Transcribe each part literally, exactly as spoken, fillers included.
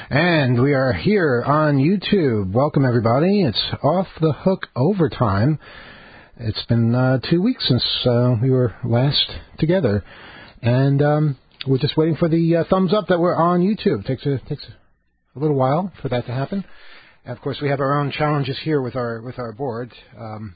And we are here on YouTube. Welcome, everybody. It's Off the Hook Overtime. It's been uh, two weeks since uh, we were last together. And um, we're just waiting for the uh, thumbs up that we're on YouTube. It takes a, takes a little while for that to happen. And, of course, we have our own challenges here with our with our board. Um,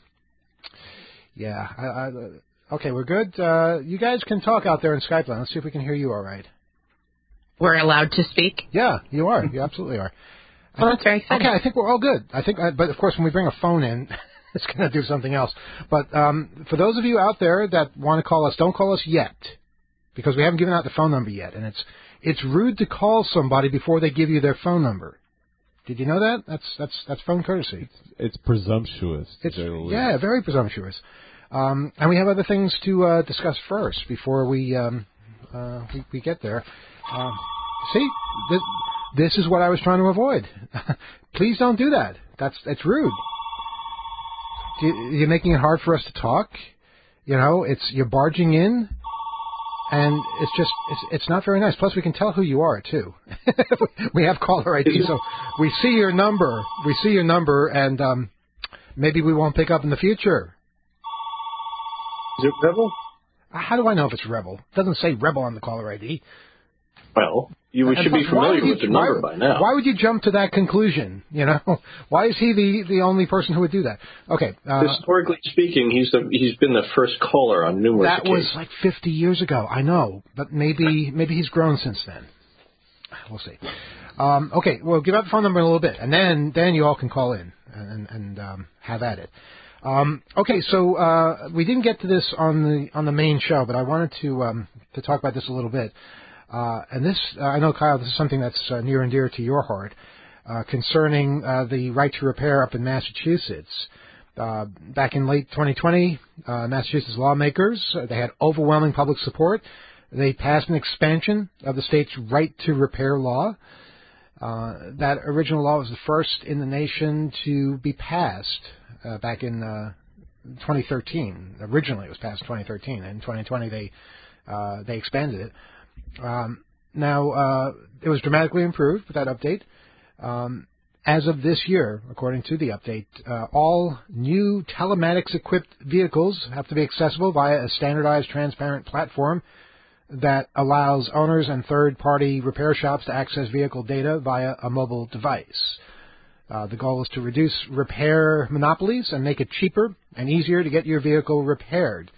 yeah. I, I, okay, we're good. Uh, you guys can talk out there in Skype line. Let's see if we can hear you all right. We're allowed to speak? Yeah, you are. You absolutely are. I Well, think, that's very exciting. Okay, I think we're all good. I think, I, but of course, when we bring a phone in, it's going to do something else. But um, for those of you out there that want to call us, don't call us yet, because we haven't given out the phone number yet, and it's it's rude to call somebody before they give you their phone number. Did you know that? That's that's that's phone courtesy. It's, it's presumptuous. It's yeah, very presumptuous. Um, and we have other things to uh, discuss first before we um, uh, we, we get there. Um, see, this, this is what I was trying to avoid. Please don't do that. That's that's rude. Do you, you're making it hard for us to talk. You know, it's you're barging in, and it's just it's it's not very nice. Plus, we can tell who you are too. We have caller I D, so we see your number. We see your number, and um, maybe we won't pick up in the future. Is it Rebel? How do I know if it's Rebel? It doesn't say Rebel on the caller I D. Well, you we should be familiar with the number why, by now. Why would you jump to that conclusion? You know, why is he the, the only person who would do that? Okay. Uh, Historically speaking, he's the he's been the first caller on numerous that occasions. was like fifty years ago. I know, but maybe maybe he's grown since then. We'll see. Um, okay, we'll give out the phone number in a little bit, and then then you all can call in and and um, have at it. Um, okay, so uh, we didn't get to this on the on the main show, but I wanted to um, to talk about this a little bit. Uh, and this, uh, I know, Kyle, this is something that's uh, near and dear to your heart, uh, concerning uh, the right to repair up in Massachusetts. Uh, back in late twenty twenty, uh, Massachusetts lawmakers, uh, they had overwhelming public support. They passed an expansion of the state's right to repair law. Uh, that original law was the first in the nation to be passed uh, back in uh, twenty thirteen. Originally, it was passed in twenty thirteen, and in twenty twenty they uh, they expanded it. Um, now, uh, it was dramatically improved with that update. Um, as of this year, according to the update, uh, all new telematics-equipped vehicles have to be accessible via a standardized, transparent platform that allows owners and third-party repair shops to access vehicle data via a mobile device. Uh, the goal is to reduce repair monopolies and make it cheaper and easier to get your vehicle repaired.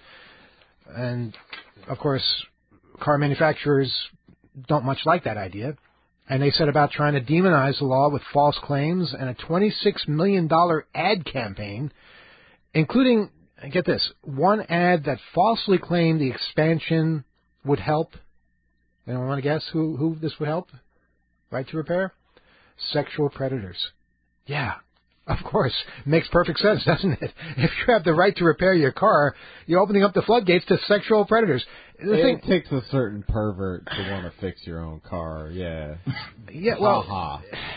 And, of course, car manufacturers don't much like that idea, and they set about trying to demonize the law with false claims and a twenty-six million dollars ad campaign, including, get this, one ad that falsely claimed the expansion would help. Anyone want to guess who, who this would help? Right to repair? Sexual predators. Yeah. Of course. Makes perfect sense, doesn't it? If you have the right to repair your car, you're opening up the floodgates to sexual predators. The it thing, takes a certain pervert to want to fix your own car, yeah. Yeah, well, Ha-ha.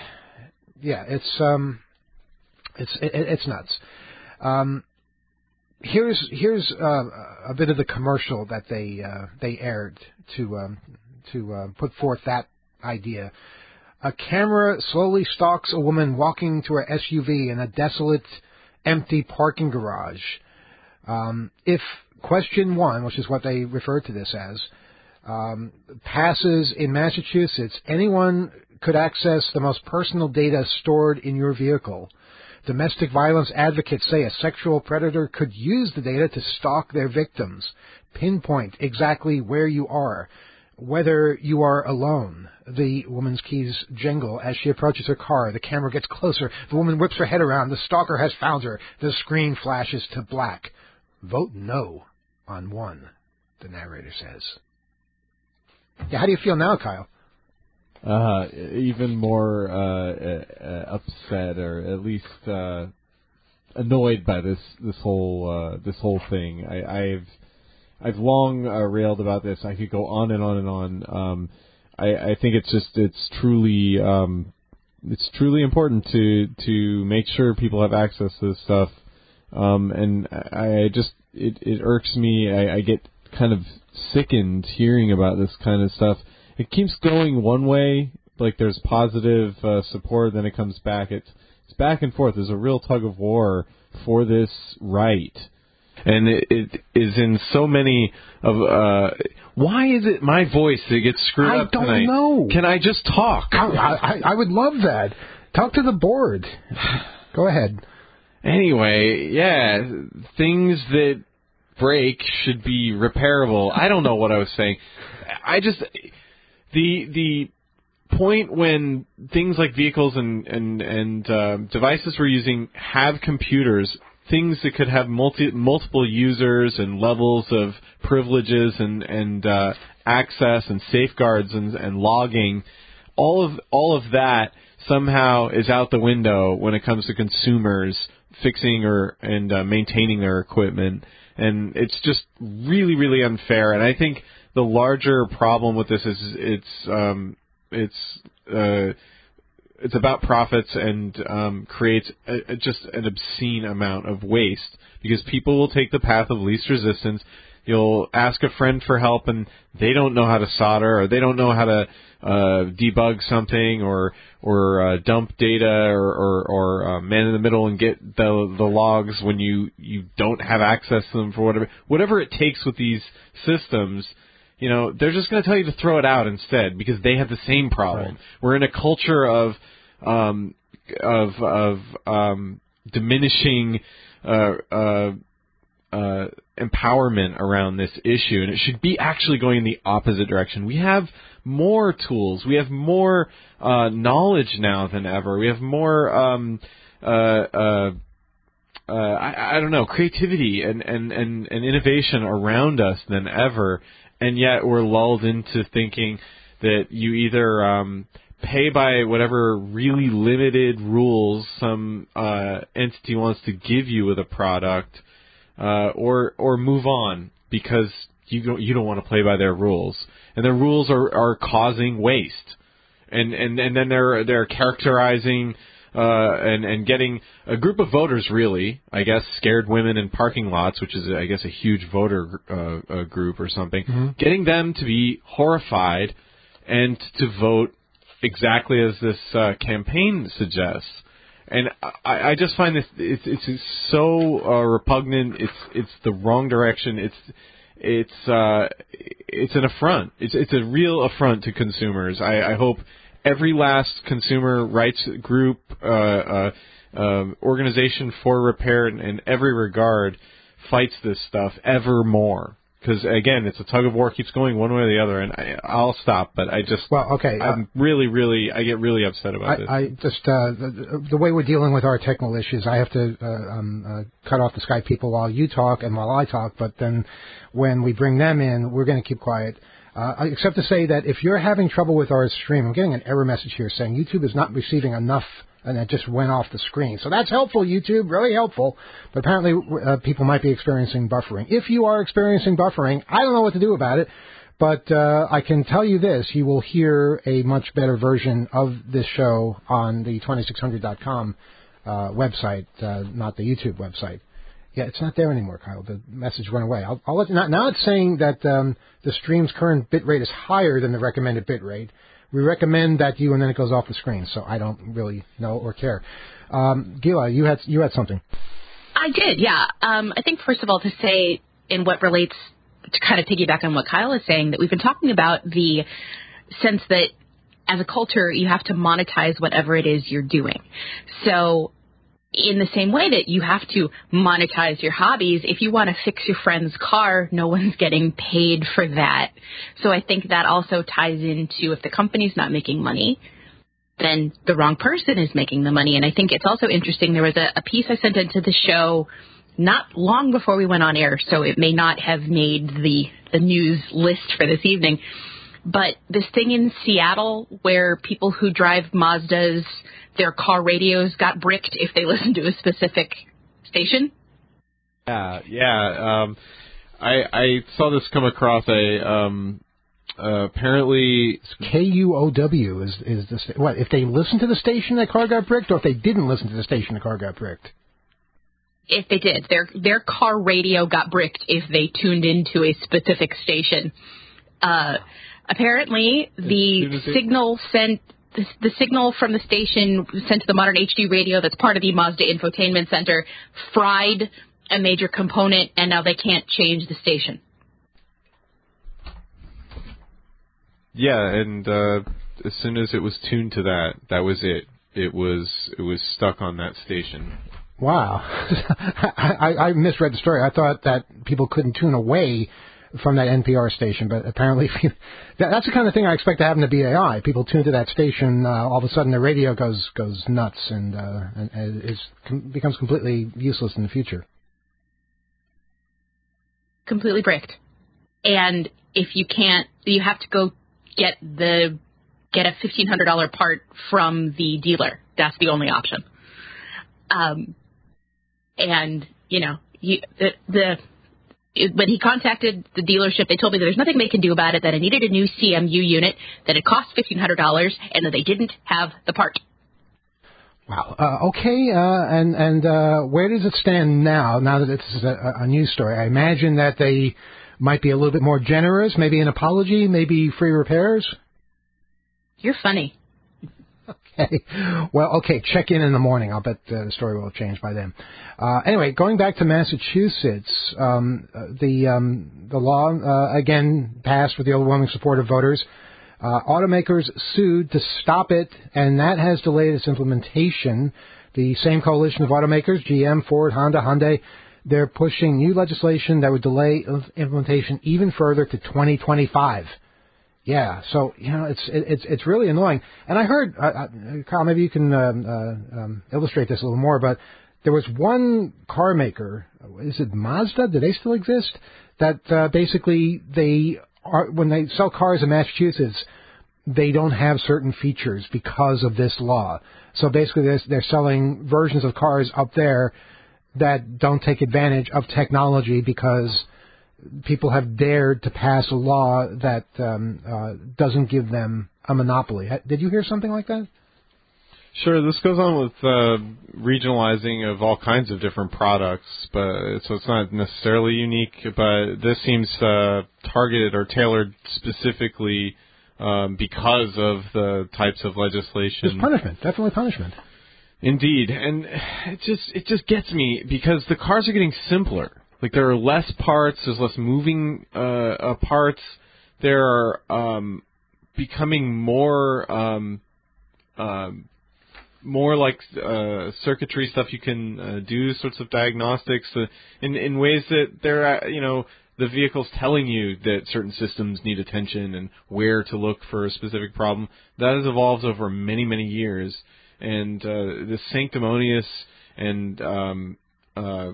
yeah, it's um, it's it, it's nuts. Um, here's here's uh, a bit of the commercial that they uh, they aired to um, to uh, put forth that idea. A camera slowly stalks a woman walking to her S U V in a desolate, empty parking garage. Um, if question one, which is what they refer to this as, um, passes in Massachusetts, anyone could access the most personal data stored in your vehicle. Domestic violence advocates say a sexual predator could use the data to stalk their victims, pinpoint exactly where you are, whether you are alone. The woman's keys jingle as she approaches her car. The camera gets closer. The woman whips her head around. The stalker has found her. The screen flashes to black. Vote no on one, the narrator says. Yeah, how do you feel now, Kyle? Uh, even more uh, uh, upset, or at least uh, annoyed by this this whole uh, this whole thing. I, I've I've long uh, railed about this. I could go on and on and on. Um, I, I think it's just it's truly um, it's truly important to to make sure people have access to this stuff. Um, and I, I just it, it irks me. I, I get kind of sickened hearing about this kind of stuff. It keeps going one way like there's positive uh, support, then it comes back. It's it's back and forth. There's a real tug of war for this right. And it, it is in so many of. Uh, why is it my voice that gets screwed I up don't tonight? know. Can I just talk? I, I, I would love that. Talk to the board. Go ahead. Anyway, yeah, things that break should be repairable. I don't know what I was saying. I just the the point when things like vehicles and and and uh, devices we're using have computers. Things that could have multi, multiple users and levels of privileges and and uh, access and safeguards and, and logging, all of all of that somehow is out the window when it comes to consumers fixing or and uh, maintaining their equipment, and it's just really really unfair. And I think the larger problem with this is it's um, it's uh, It's about profits and um, creates a, a, just an obscene amount of waste because people will take the path of least resistance. You'll ask a friend for help and they don't know how to solder or they don't know how to uh, debug something or or uh, dump data or, or, or uh, man in the middle and get the the logs when you, you don't have access to them for whatever whatever it takes with these systems. You know, they're just going to tell you to throw it out instead because they have the same problem. Right. We're in a culture of um, of of um, diminishing uh, uh, uh, empowerment around this issue, and it should be actually going in the opposite direction. We have more tools, we have more uh, knowledge now than ever. We have more um, uh, uh, uh, I, I don't know creativity and, and, and, and innovation around us than ever. And yet we're lulled into thinking that you either um, pay by whatever really limited rules some uh, entity wants to give you with a product, uh, or or move on because you don't you don't want to play by their rules, and their rules are, are causing waste, and and and then they're they're characterizing. Uh, and, and getting a group of voters, really, I guess, scared women in parking lots, which is, I guess, a huge voter uh, uh, group or something, mm-hmm. getting them to be horrified and to vote exactly as this uh, campaign suggests. And I, I just find this it's, it's so uh, repugnant. It's it's the wrong direction. It's it's uh, it's an affront. It's it's a real affront to consumers. I, I hope. Every last consumer rights group, uh, uh, uh, organization for repair in, in every regard fights this stuff ever more. Because, again, it's a tug of war, keeps going one way or the other, and I, I'll stop, but I just, well, okay, I'm uh, really, really, I get really upset about I, this. I just, uh, the, the way we're dealing with our technical issues, I have to uh, um, uh, cut off the Skype people while you talk and while I talk, but then when we bring them in, we're going to keep quiet. Uh, except to say that if you're having trouble with our stream, I'm getting an error message here saying YouTube is not receiving enough, and it just went off the screen. So that's helpful, YouTube, really helpful. But apparently uh, people might be experiencing buffering. If you are experiencing buffering, I don't know what to do about it, but uh, I can tell you this. You will hear a much better version of this show on the twenty-six hundred dot com uh, website, uh, not the YouTube website. Yeah, it's not there anymore, Kyle. The message went away. I'll, I'll let, now, now it's saying that um, the stream's current bit rate is higher than the recommended bit rate. We recommend that you, and then it goes off the screen. So I don't really know or care. Um, Gila, you had you had something. I did, yeah. Um, I think first of all to say, in what relates to kind of piggyback on what Kyle is saying, that we've been talking about the sense that as a culture you have to monetize whatever it is you're doing. So. In the same way that you have to monetize your hobbies, if you want to fix your friend's car, no one's getting paid for that. So I think that also ties into if the company's not making money, then the wrong person is making the money. And I think it's also interesting. There was a, a piece I sent into the show not long before we went on air, so it may not have made the, the news list for this evening. But this thing in Seattle where people who drive Mazdas, their car radios got bricked if they listen to a specific station? Yeah, yeah. Um, I I saw this come across a um, uh, apparently K U O W is is the sta- what if they listen to the station that car got bricked, or if they didn't listen to the station the car got bricked? If they did, their their car radio got bricked if they tuned into a specific station. Uh, apparently, the signal sent the, the signal from the station sent to the modern H D radio that's part of the Mazda infotainment center fried a major component, and now they can't change the station. Yeah, and uh, as soon as it was tuned to that, that was it. It was it was stuck on that station. Wow. I, I, I misread the story. I thought that people couldn't tune away from that N P R station, but apparently that, that's the kind of thing I expect to happen to B A I. People tune to that station, uh, all of a sudden the radio goes goes nuts and, uh, and, and is, com- becomes completely useless in the future. Completely bricked. And if you can't, you have to go get the get a fifteen hundred dollars part from the dealer. That's the only option. Um, and, you know, you, the, the it, when he contacted the dealership, they told me that there's nothing they can do about it, that it needed a new C M U unit, that it cost fifteen hundred dollars, and that they didn't have the part. Wow. Uh, okay. Uh, and and uh, where does it stand now? Now that this is a, a news story, I imagine that they might be a little bit more generous. Maybe an apology. Maybe free repairs. You're funny. Okay. Well, okay. Check in in the morning. I'll bet uh, the story will have changed by then. Uh, anyway, going back to Massachusetts, um, uh, the um, the law uh, again passed with the overwhelming support of voters. Uh, automakers sued to stop it, and that has delayed its implementation. The same coalition of automakers, G M, Ford, Honda, Hyundai, they're pushing new legislation that would delay implementation even further to twenty twenty-five. Yeah, so, you know, it's it's it's really annoying. And I heard, uh, uh, Kyle, maybe you can um, uh, um, illustrate this a little more, but there was one car maker, is it Mazda? Do they still exist? That uh, basically they are, when they sell cars in Massachusetts, they don't have certain features because of this law. So basically they're, they're selling versions of cars up there that don't take advantage of technology because people have dared to pass a law that um, uh, doesn't give them a monopoly. Did you hear something like that? Sure, this goes on with uh, regionalizing of all kinds of different products, but so it's not necessarily unique, but this seems uh, targeted or tailored specifically um, because of the types of legislation. It's punishment, definitely punishment. Indeed, and it just it just gets me because the cars are getting simpler. Like there are less parts, there's less moving uh, uh, parts. There are um, becoming more um, um, more like uh, circuitry stuff you can uh, do, sorts of diagnostics uh, in in ways that they're uh, you know the vehicle's telling you that certain systems need attention and where to look for a specific problem. That has evolved over many many years, and uh, the sanctimonious and um, uh,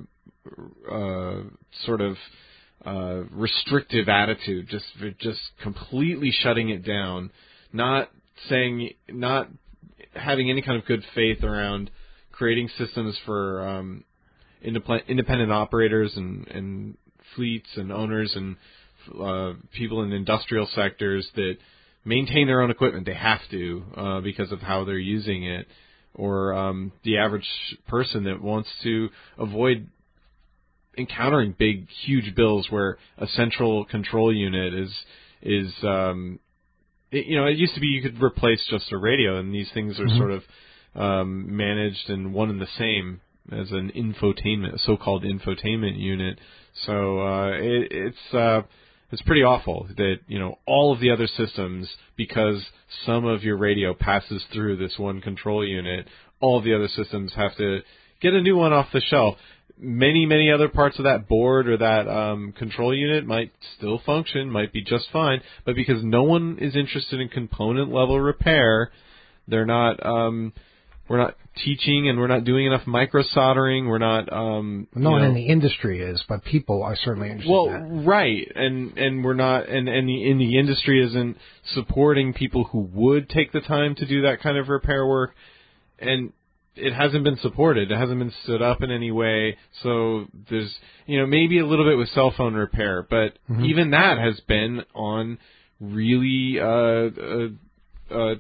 Uh, sort of uh, restrictive attitude, just just completely shutting it down, not saying, not having any kind of good faith around creating systems for um, independent independent operators and, and fleets and owners and uh, people in industrial sectors that maintain their own equipment. They have to uh, because of how they're using it, or um, the average person that wants to avoid encountering big, huge bills where a central control unit is is um, it, you know it used to be you could replace just a radio, and these things are mm-hmm. sort of um, managed and one and the same as an infotainment, a so-called infotainment unit. So uh, it, it's uh, it's pretty awful that you know all of the other systems, because some of your radio passes through this one control unit, all of the other systems have to get a new one off the shelf. Many, many other parts of that board or that um, control unit might still function, might be just fine, but because no one is interested in component-level repair, they're not. Um, we're not teaching, and we're not doing enough micro-soldering. We're not. Um, no one know, in the industry is, but people are certainly interested. Well, in that. right, and and we're not, and and the in the industry isn't supporting people who would take the time to do that kind of repair work, and it hasn't been supported. It hasn't been stood up in any way. So there's, you know, maybe a little bit with cell phone repair, but mm-hmm. even that has been on really uh, uh, uh,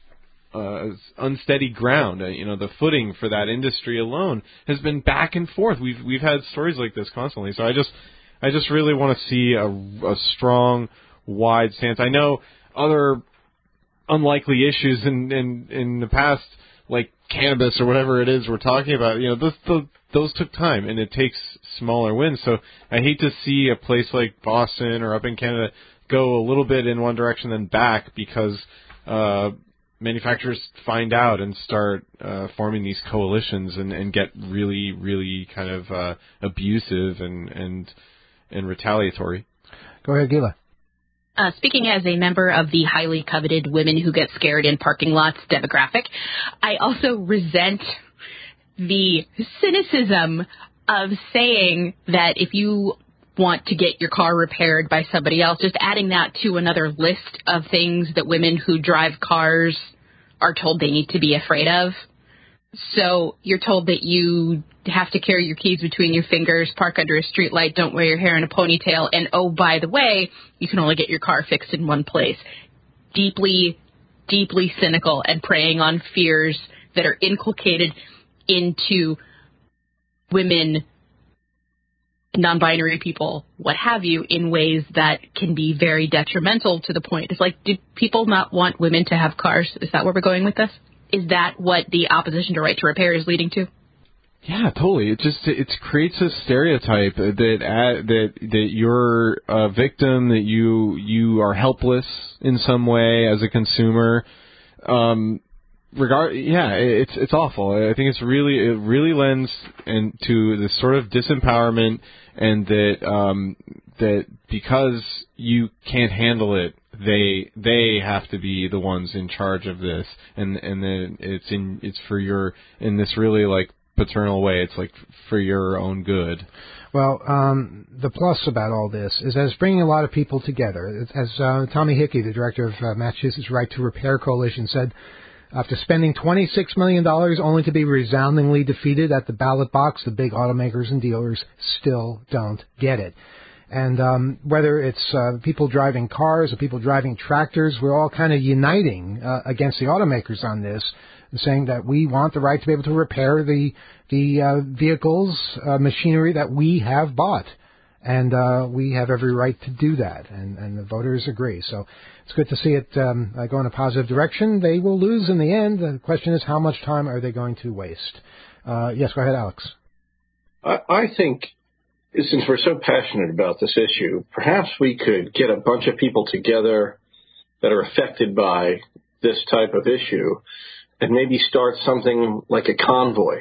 uh, unsteady ground. Uh, you know, the footing for that industry alone has been back and forth. We've we've had stories like this constantly. So I just I just really want to see a, a strong, wide stance. I know other unlikely issues in, in, in the past, like cannabis or whatever it is we're talking about, you know, those, those, those took time, and it takes smaller wins. So I hate to see a place like Boston or up in Canada go a little bit in one direction then back because uh, manufacturers find out and start uh, forming these coalitions and, and get really, really kind of uh, abusive and, and and retaliatory. Go ahead, Gila. Uh, speaking as a member of the highly coveted women who get scared in parking lots demographic, I also resent the cynicism of saying that if you want to get your car repaired by somebody else, just adding that to another list of things that women who drive cars are told they need to be afraid of. So you're told that you have to carry your keys between your fingers, park under a streetlight, don't wear your hair in a ponytail, and oh, by the way, you can only get your car fixed in one place. Deeply, deeply cynical and preying on fears that are inculcated into women, non-binary people, what have you, in ways that can be very detrimental to the point. It's like, do people not want women to have cars? Is that where we're going with this? Is that what the opposition to right to repair is leading to? Yeah, totally. It just it creates a stereotype that uh, that that you're a victim, that you you are helpless in some way as a consumer. Um, regard, yeah, it's it's awful. I think it's really it really lends into this sort of disempowerment, and that um, that because you can't handle it, they they have to be the ones in charge of this, and and then it's in it's for your in this really like paternal way. It's like for your own good. Well, um, the plus about all this is that it's bringing a lot of people together. As uh, Tommy Hickey, the director of uh, Massachusetts Right to Repair Coalition, said, after spending twenty-six million dollars only to be resoundingly defeated at the ballot box, the big automakers and dealers still don't get it. And um, whether it's uh, people driving cars or people driving tractors, we're all kind of uniting uh, against the automakers on this, saying that we want the right to be able to repair the the uh, vehicles, uh, machinery that we have bought. And uh, we have every right to do that, and, and the voters agree. So it's good to see it um, uh, go in a positive direction. They will lose in the end. The question is, how much time are they going to waste? Uh, yes, go ahead, Alex. I, I think, since we're so passionate about this issue, perhaps we could get a bunch of people together that are affected by this type of issue and maybe start something like a convoy.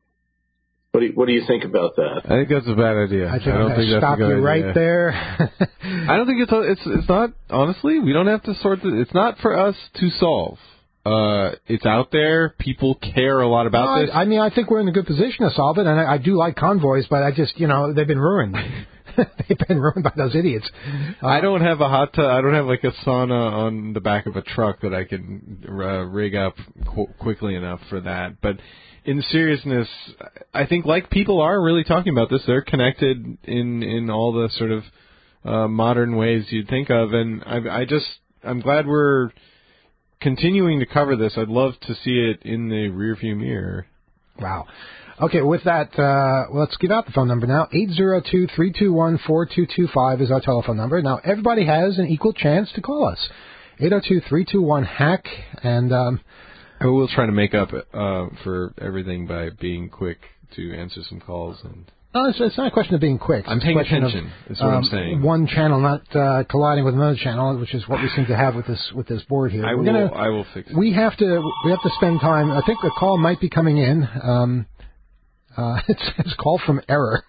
What do you, what do you think about that? I think that's a bad idea. I, think I don't I'm think that's stop a good you idea. right there. I don't think it's a, it's it's not honestly. We don't have to sort the, it's not for us to solve. Uh, it's out there. People care a lot about no, this. I, I mean, I think we're in a good position to solve it, and I, I do like convoys, but I just, you know, they've been ruined. They've been ruined by those idiots. Uh, I don't have a hot tub. I don't have like a sauna on the back of a truck that I can uh, rig up qu- quickly enough for that. But in seriousness, I think like people are really talking about this. They're connected in, in all the sort of uh, modern ways you'd think of, and I, I just I'm glad we're continuing to cover this. I'd love to see it in the rearview mirror. Wow. Okay, with that, uh, let's give out the phone number now. eight zero two, three two one, four two two five is our telephone number. Now, everybody has an equal chance to call us. eight zero two, three two one, HACK, and um, I will try to make up uh, for everything by being quick to answer some calls. And no, it's, it's not a question of being quick. I'm it's paying a question attention. Of, is what um, I'm saying. One channel not uh, colliding with another channel, which is what we seem to have with this with this board here. I We're will. gonna, I will fix it. We have to. We have to spend time. I think a call might be coming in. Um, uh, it's it's call from error.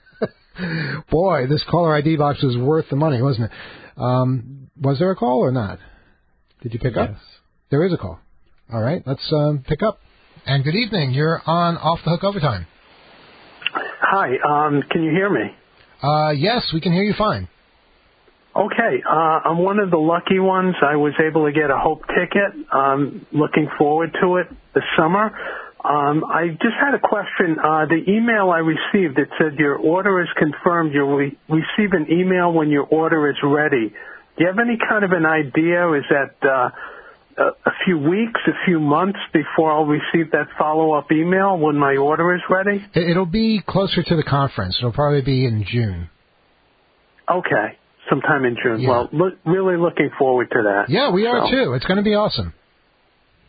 Boy, this caller I D box was worth the money, wasn't it? Um, was there a call or not? Did you pick yes. up? There is a call. All right, let's um, pick up. And good evening. You're on Off the Hook Overtime. Hi, um, can you hear me? Uh, yes, we can hear you fine. Okay, uh, I'm one of the lucky ones. I was able to get a Hope ticket. Um, looking forward to it this summer. Um, I just had a question. Uh, the email I received, it said your order is confirmed. You'll re- receive an email when your order is ready. Do you have any kind of an idea? Is that uh, a, a few weeks, a few months before I'll receive that follow-up email when my order is ready? It'll be closer to the conference. It'll probably be in June. Okay, sometime in June. Yeah. Well, look, really looking forward to that. Yeah, we are so. too. It's going to be awesome.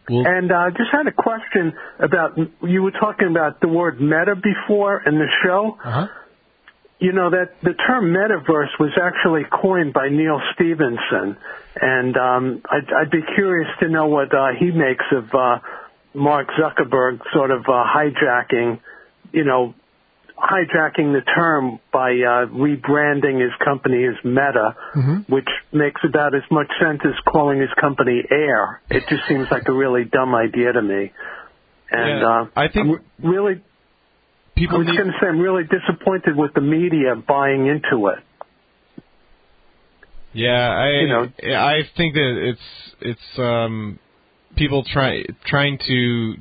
Well, And I uh, just had a question about, you were talking about the word meta before in the show. Uh-huh. You know, that the term metaverse was actually coined by Neil Stephenson. And um, I'd, I'd be curious to know what uh, he makes of uh, Mark Zuckerberg sort of uh, hijacking, you know, hijacking the term by uh, rebranding his company as Meta, Mm-hmm. which makes about as much sense as calling his company Air. It just seems like a really dumb idea to me. And Yeah, uh, I think I'm really, people I'm need. going to say I'm really disappointed with the media buying into it. Yeah, I You know. I think that it's it's um people try trying to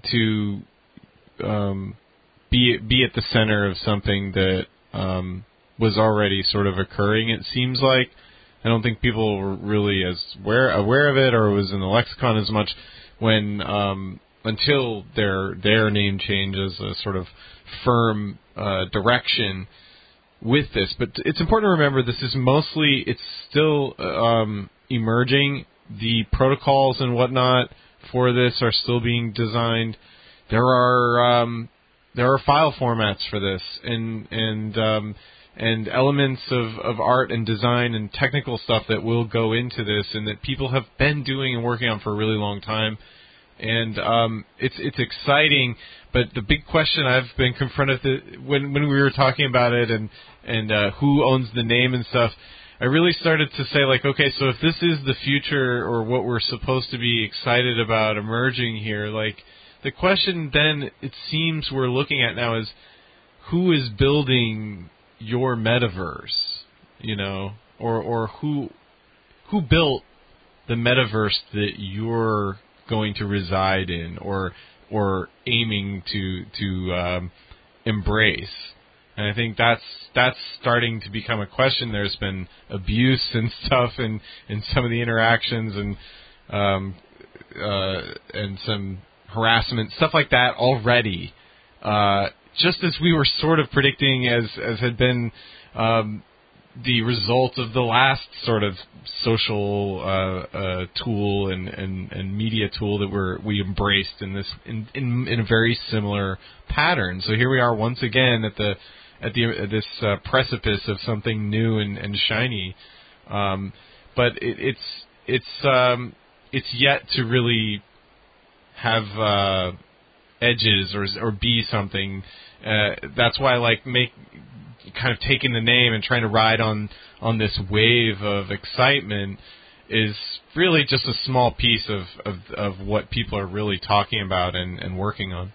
to um be be at the center of something that um was already sort of occurring. It seems like I don't think people were really as aware aware of it or was in the lexicon as much when um until their their name change as a sort of firm uh, direction with this. But it's important to remember this is mostly, it's still um, emerging. The protocols and whatnot for this are still being designed. There are um, there are file formats for this, and and um, and elements of, of art and design and technical stuff that will go into this, and that people have been doing and working on for a really long time. And um, it's it's exciting, but the big question I've been confronted with when when we were talking about it and and uh, who owns the name and stuff, I really started to say, like, okay, so if this is the future or what we're supposed to be excited about emerging here, like, the question then it seems we're looking at now is who is building your metaverse, you know, or or who who built the metaverse that you're going to reside in or or aiming to to um, embrace. And I think that's that's starting to become a question. There's been abuse and stuff in, in some of the interactions and um, uh, and some harassment, stuff like that already. Uh, just as we were sort of predicting, as as had been um, the result of the last sort of social uh, uh, tool and, and, and media tool that we're, we embraced in this in, in in a very similar pattern. So here we are once again at the at the at this uh, precipice of something new and, and shiny, um, but it, it's it's um, it's yet to really have uh, edges or or be something. Uh, that's why I like make. kind of taking the name and trying to ride on, on this wave of excitement is really just a small piece of, of, of what people are really talking about and, and working on.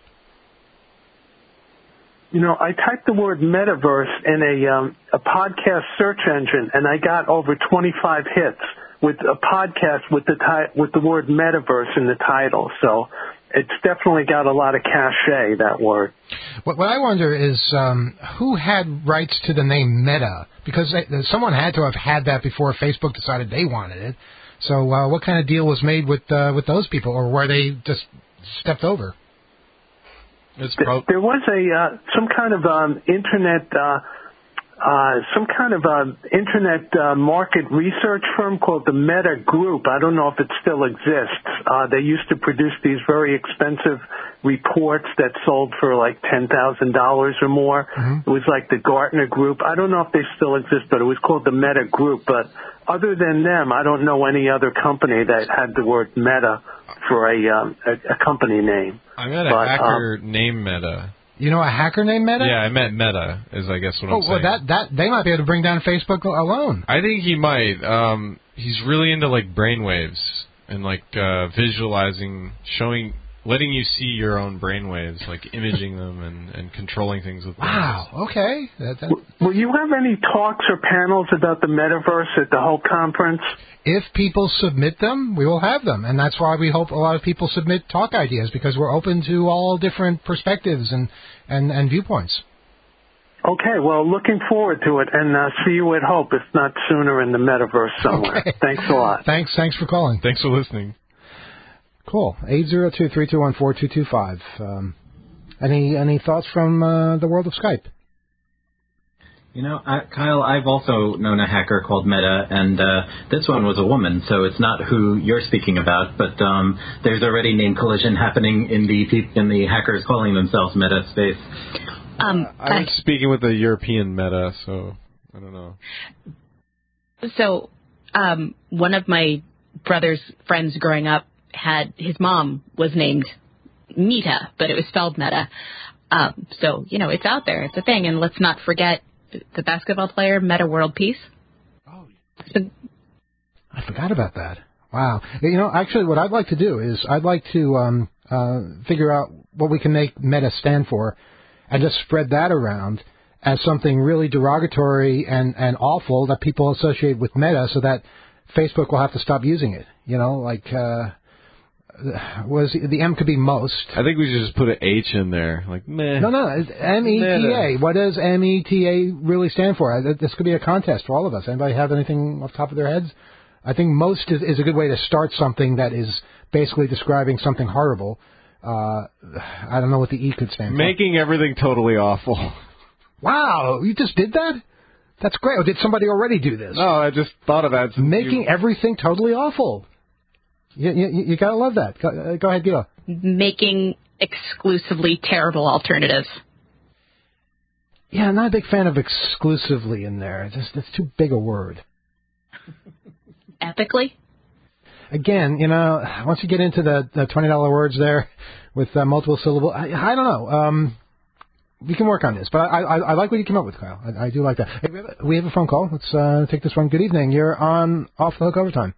You know, I typed the word metaverse in a um, a podcast search engine, and I got over twenty-five hits with a podcast with the ti- with the word metaverse in the title. So it's definitely got a lot of cachet, that word. What, what I wonder is um, who had rights to the name Meta? Because they, someone had to have had that before Facebook decided they wanted it. So uh, what kind of deal was made with uh, with those people, or were they just stepped over? It's prob- there was a uh, some kind of um, internet uh, uh, some kind of uh, internet uh, market research firm called the Meta Group. I don't know if it still exists. Uh, they used to produce these very expensive reports that sold for like ten thousand dollars or more. Mm-hmm. It was like the Gartner Group. I don't know if they still exist, but it was called the Meta Group. But other than them, I don't know any other company that had the word Meta for a um, a, a company name. I met a but, hacker um, named Meta. You know a hacker named Meta? Yeah, I met Meta, is I guess what oh, I'm saying. well, that, that, they might be able to bring down Facebook alone. I think he might. Um, he's really into, like, brainwaves and, like, uh, visualizing, showing, letting you see your own brainwaves, like, imaging them and, and controlling things with Wow, brainwaves. okay. That, that... Will you have any talks or panels about the metaverse at the whole conference? If people submit them, we will have them. And that's why we hope a lot of people submit talk ideas, because we're open to all different perspectives and, and, and viewpoints. Okay, well, looking forward to it, and uh, see you at Hope, if not sooner, in the metaverse somewhere. Okay. Thanks a lot. Thanks, thanks for calling. Thanks for listening. Cool. eight zero two, three two one, four two two five. Um, any any thoughts from uh, the world of Skype? You know, I, Kyle, I've also known a hacker called Meta, and uh, this one was a woman, so it's not who you're speaking about. But um, there's already name collision happening in the in the hackers calling themselves Meta space. Um, uh, I was speaking with a European Meta, so I don't know. So, um, one of my brother's friends growing up had his mom was named Meta, but it was spelled Meta. Um, so you know, it's out there, it's a thing, and let's not forget the basketball player, Meta World Peace. Oh, been... I forgot about that. Wow. You know, actually, what I'd like to do is I'd like to um, uh, figure out what we can make Meta stand for and just spread that around as something really derogatory and, and awful that people associate with Meta so that Facebook will have to stop using it. You know, like... Uh, was the M could be most. I think we should just put an H in there, like meh. No, no, it's M E T A. What does M E T A really stand for? This could be a contest for all of us. Anybody have anything off the top of their heads? I think most is, is a good way to start something that is basically describing something horrible. Uh, I don't know what the E could stand for. Making everything totally awful. Wow, you just did that? That's great. Or did somebody already do this? No, I just thought of that. Making you... everything totally awful. You, you, you gotta love that. Go, uh, go ahead, Gila. Making exclusively terrible alternatives. Yeah, I'm not a big fan of exclusively in there. It's just, it's too big a word. Ethically? Again, you know, once you get into the, the twenty dollar words there with uh, multiple syllables, I, I don't know. Um, we can work on this, but I, I, I like what you came up with, Kyle. I, I do like that. Hey, we, have a, we have a phone call. Let's uh, take this one. Good evening. You're on Off the Hook Overtime.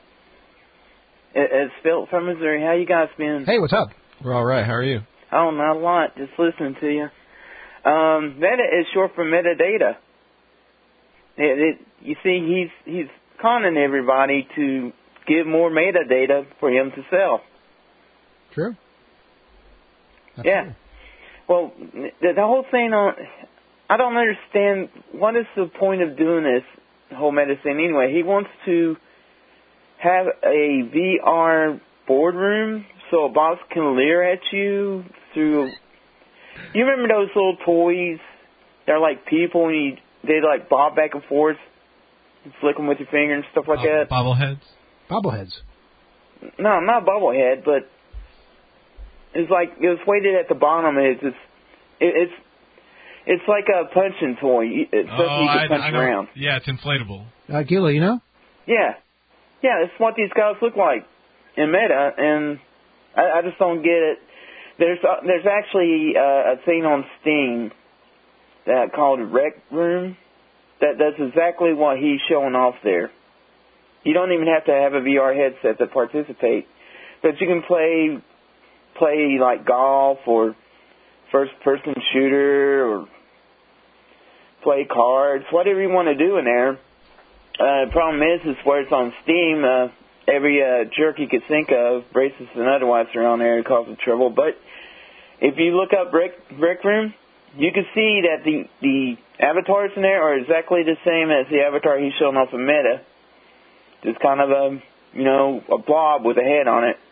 It's Phil from Missouri. How you guys been? Hey, what's up? We're all right. How are you? Oh, not a lot. Just listening to you. Um, meta is short for metadata. It, it, you see, he's he's conning everybody to give more metadata for him to sell. True. That's yeah. True. Well, the, the whole thing on, I don't understand what is the point of doing this whole meta thing anyway. He wants to have a V R boardroom so a boss can leer at you through. You remember those little toys? They're like people, and you, they like bob back and forth, and flick them with your finger and stuff like Bob- that. Bobbleheads. Bobbleheads. No, not bobblehead, but it's like it's weighted at the bottom. It's it's it's it's like a punching toy. It's Oh, something you I, can punch I know. around. Yeah, it's inflatable. Uh, Gila, you know? Yeah. Yeah, it's what these guys look like in Meta, and I, I just don't get it. There's uh, there's actually uh, a thing on Steam that called Rec Room that does exactly what he's showing off there. You don't even have to have a V R headset to participate, but you can play play like golf or first person shooter or play cards, whatever you want to do in there. Uh, the problem is, is where it's on Steam, uh, every uh, jerk you could think of, racist and otherwise, are on there causing trouble. But if you look up Rec, Rec Room, you can see that the, the avatars in there are exactly the same as the avatar he's showing off in Meta. Just kind of a, you know, a blob with a head on it.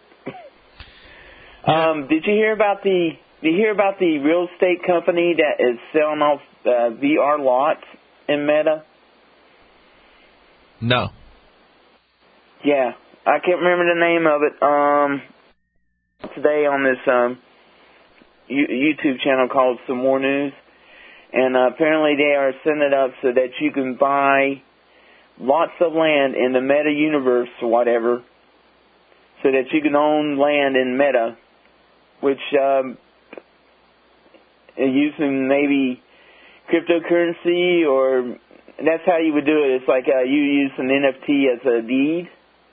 um, did you hear about the, did you hear about the real estate company that is selling off uh, V R lots in Meta? No. Yeah, I can't remember the name of it. Um, today on this um, YouTube channel called Some More News, and uh, apparently they are setting it up so that you can buy lots of land in the Meta universe or whatever, so that you can own land in Meta, which um, using maybe cryptocurrency or. That's how you would do it. It's like uh, you use an N F T as a deed.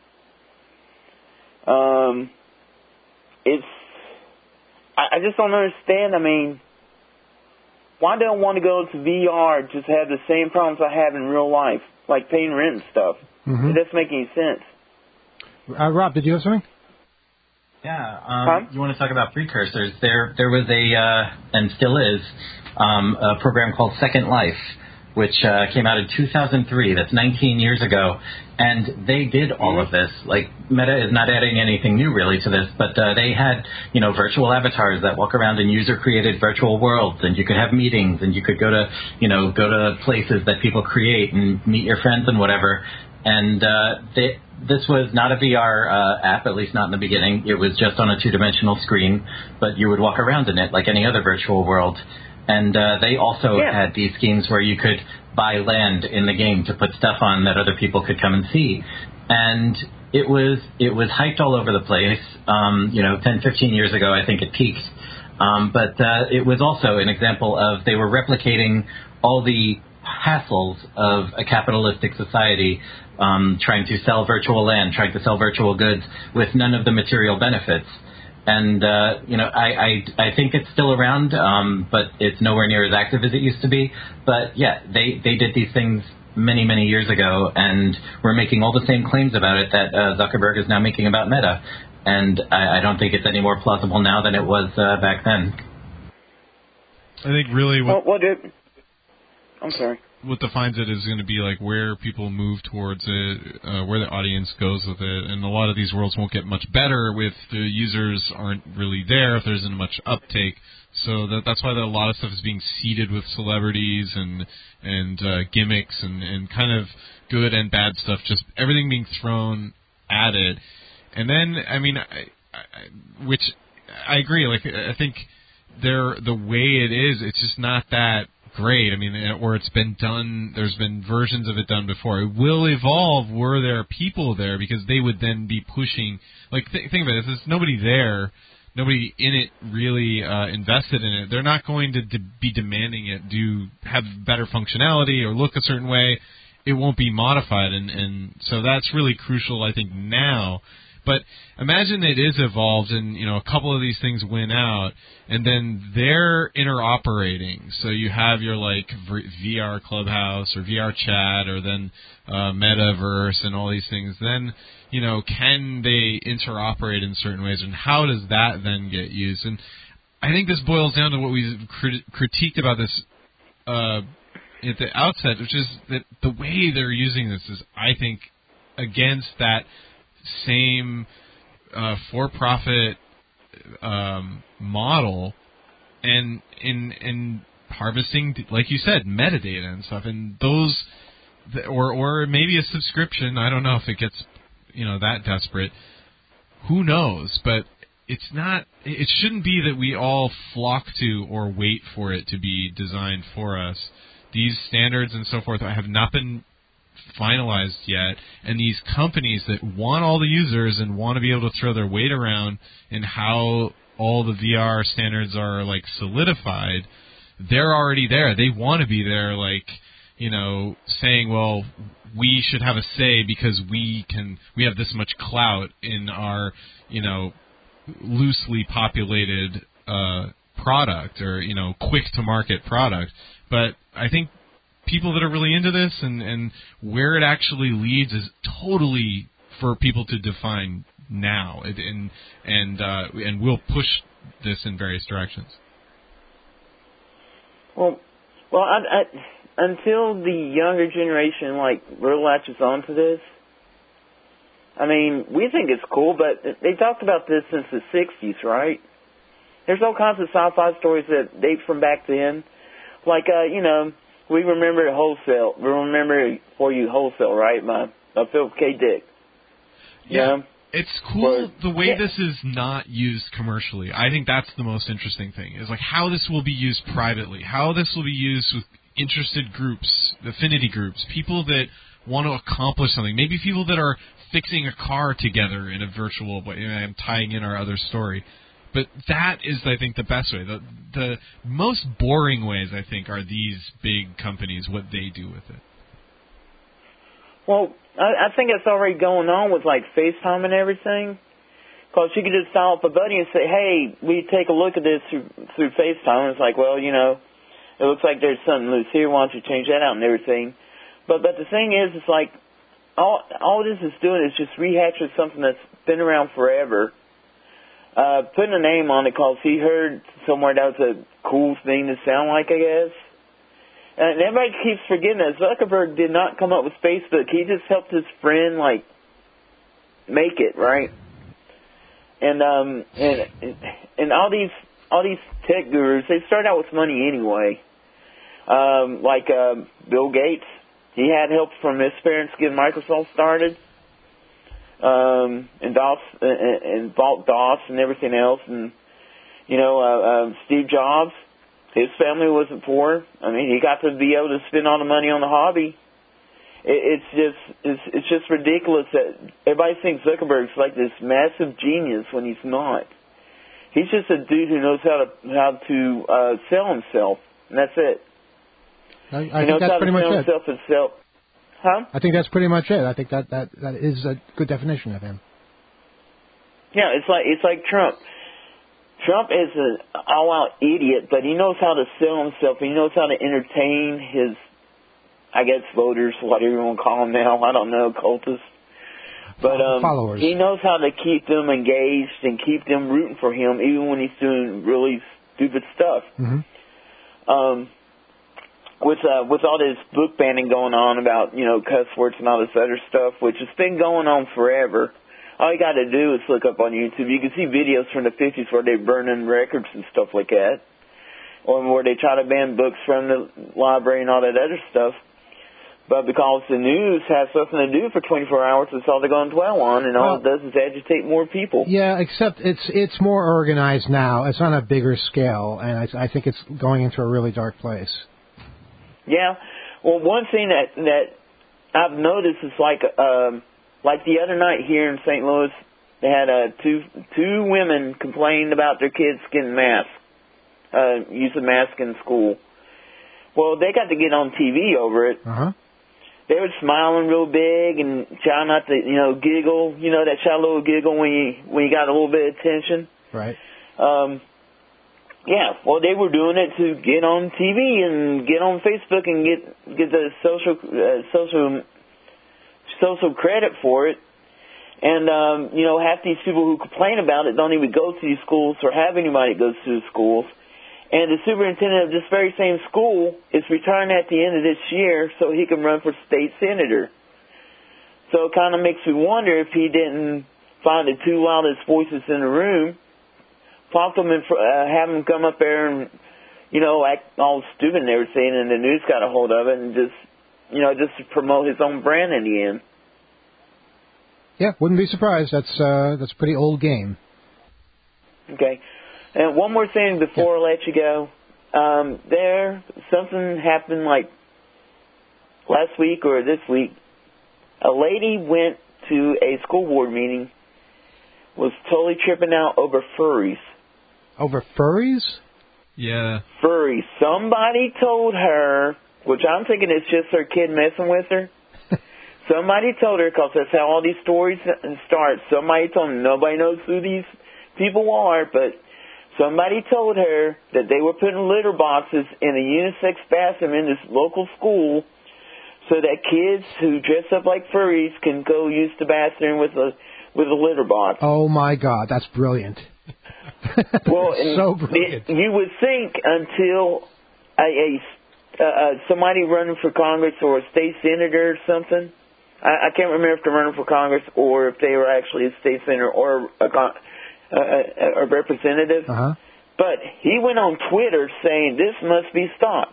Um, it's. I, I just don't understand. I mean, why do I want to go to V R just to have the same problems I have in real life, like paying rent and stuff? Mm-hmm. It doesn't make any sense. Uh, Rob, did you have something? Yeah, um, huh? You want to talk about precursors? There, there was a, uh, and still is, um, a program called Second Life, which uh, came out in two thousand three. That's nineteen years ago. And they did all of this. Like, Meta is not adding anything new, really, to this, but uh, they had, you know, virtual avatars that walk around in user-created virtual worlds, and you could have meetings, and you could go to, you know, go to places that people create and meet your friends and whatever. And uh, they, this was not a V R uh, app, at least not in the beginning. It was just on a two-dimensional screen, but you would walk around in it like any other virtual world. And uh, they also Yeah. had these schemes where you could buy land in the game to put stuff on that other people could come and see. And it was it was hyped all over the place. Um, you know, ten, fifteen years ago, I think it peaked. Um, but uh, it was also an example of they were replicating all the hassles of a capitalistic society, um, trying to sell virtual land, trying to sell virtual goods with none of the material benefits. And, uh, you know, I, I, I think it's still around, um, but it's nowhere near as active as it used to be. But, yeah, they, they did these things many, many years ago, and we're making all the same claims about it that uh, Zuckerberg is now making about Meta. And I, I don't think it's any more plausible now than it was uh, back then. I think really what... Well, what did... I'm sorry. What defines it is going to be like where people move towards it, uh, where the audience goes with it, and a lot of these worlds won't get much better if the users aren't really there, if there isn't much uptake. So that, that's why that a lot of stuff is being seeded with celebrities and and uh, gimmicks and, and kind of good and bad stuff, just everything being thrown at it. And then, I mean, I, I, which I agree. Like I think there the way it is, it's just not that great. I mean, or it's been done, there's been versions of it done before. It will evolve were there people there, because they would then be pushing, like, th- think about it, if there's nobody there, nobody in it really uh, invested in it, they're not going to de- be demanding it do have better functionality or look a certain way. It won't be modified, and, and so that's really crucial, I think, now. But imagine it is evolved and, you know, a couple of these things win out, and then they're interoperating. So you have your, like, V R Clubhouse or V R Chat or then uh, Metaverse and all these things. Then, you know, can they interoperate in certain ways, and how does that then get used? And I think this boils down to what we crit- critiqued about this uh, at the outset, which is that the way they're using this is, I think, against that same uh, for-profit um, model, and in in harvesting, like you said, metadata and stuff, and those, or or maybe a subscription. I don't know if it gets, you know, that desperate. Who knows? But it's not. It shouldn't be that we all flock to or wait for it to be designed for us. These standards and so forth have not been finalized yet, and these companies that want all the users and want to be able to throw their weight around in how all the V R standards are, like, solidified, they're already there. They want to be there, like, you know, saying, well, we should have a say because we can, we have this much clout in our, you know, loosely populated uh, product, or, you know, quick to market product. But I think people that are really into this and, and where it actually leads is totally for people to define now, and and and, uh, and we'll push this in various directions. Well, well, I, I, until the younger generation like real latches onto this, I mean, we think it's cool, but they talked about this since the sixties, right? There's all kinds of sci-fi stories that date from back then, like uh, you know. We remember Wholesale. We remember For You Wholesale, right? My, my Philip K. Dick. Yeah. yeah. It's cool the way yeah. this is not used commercially. I think that's the most interesting thing, is like how this will be used privately, how this will be used with interested groups, affinity groups, people that want to accomplish something, maybe people that are fixing a car together in a virtual way. I'm tying in our other story. But that is, I think, the best way. The the most boring ways, I think, are these big companies, what they do with it. Well, I, I think it's already going on with, like, FaceTime and everything. Because you could just dial up a buddy and say, hey, we take a look at this through, through FaceTime. And it's like, well, you know, it looks like there's something loose here. Why don't you change that out and everything? But but the thing is, it's like, all all this is doing is just rehashing something that's been around forever. Uh, putting a name on it because he heard somewhere that was a cool thing to sound like, I guess. And everybody keeps forgetting that Zuckerberg did not come up with Facebook. He just helped his friend, like, make it, right? And um and and all these all these tech gurus, they start out with money anyway. Um, like uh, Bill Gates, he had help from his parents getting Microsoft started, um, and DOS and, and bought DOS and everything else. And you know, uh, uh, Steve Jobs, his family wasn't poor. I mean, he got to be able to spend all the money on the hobby. It's just it's it's just ridiculous that everybody thinks Zuckerberg's like this massive genius when he's not. He's just a dude who knows how to how to uh, sell himself, and that's it. I, I he think knows that's how pretty to much sell it. himself and sell. Huh? I think that's pretty much it. I think that, that, that is a good definition of him. Yeah, it's like it's like Trump. Trump is an all-out idiot, but he knows how to sell himself. He knows how to entertain his, I guess, voters, whatever you want to call them now. I don't know, cultists. But um, followers. He knows how to keep them engaged and keep them rooting for him, even when he's doing really stupid stuff. Mm-hmm. Um, with uh, with all this book banning going on about, you know, cuss words and all this other stuff, which has been going on forever. All you got to do is look up on YouTube. You can see videos from the fifties where they're burning records and stuff like that, or where they try to ban books from the library and all that other stuff. But because the news has something to do for twenty-four hours, that's all they're going to dwell on, and all well, it does is agitate more people. Yeah, except it's it's more organized now. It's on a bigger scale, and I, I think it's going into a really dark place. Yeah. Well, one thing that that I've noticed is like um, like the other night here in Saint Louis, they had uh, two two women complained about their kids getting masks, uh, using masks in school. Well, they got to get on T V over it. Uh-huh. They were smiling real big and trying not to, you know, giggle. You know that shy little giggle when you when you got a little bit of attention. Right. Um, yeah. Well, they were doing it to get on T V and get on Facebook and get get the social uh, social social credit for it. And um, you know, half these people who complain about it don't even go to these schools or have anybody that goes to the schools. And the superintendent of this very same school is retiring at the end of this year so he can run for state senator. So it kind of makes me wonder if he didn't find the two loudest voices in the room, talk to them and uh, have them come up there and, you know, act all stupid and everything, and the news got a hold of it and just, you know, just to promote his own brand in the end. Yeah, wouldn't be surprised. That's uh, that's a pretty old game. Okay. And one more thing before yeah. I let you go. Um, there, something happened like last week or this week. A lady went to a school board meeting, was totally tripping out over furries. Over furries? Yeah. Furries. Somebody told her, which I'm thinking it's just her kid messing with her. Somebody told her, because that's how all these stories start. Somebody told them, nobody knows who these people are, but somebody told her that they were putting litter boxes in a unisex bathroom in this local school so that kids who dress up like furries can go use the bathroom with a with a litter box. Oh, my God. That's brilliant. Well, so brilliant. It, you would think until a, a uh, somebody running for Congress or a state senator or something, I, I can't remember if they're running for Congress or if they were actually a state senator or a con- Uh, a representative, uh-huh. but he went on Twitter saying this must be stopped.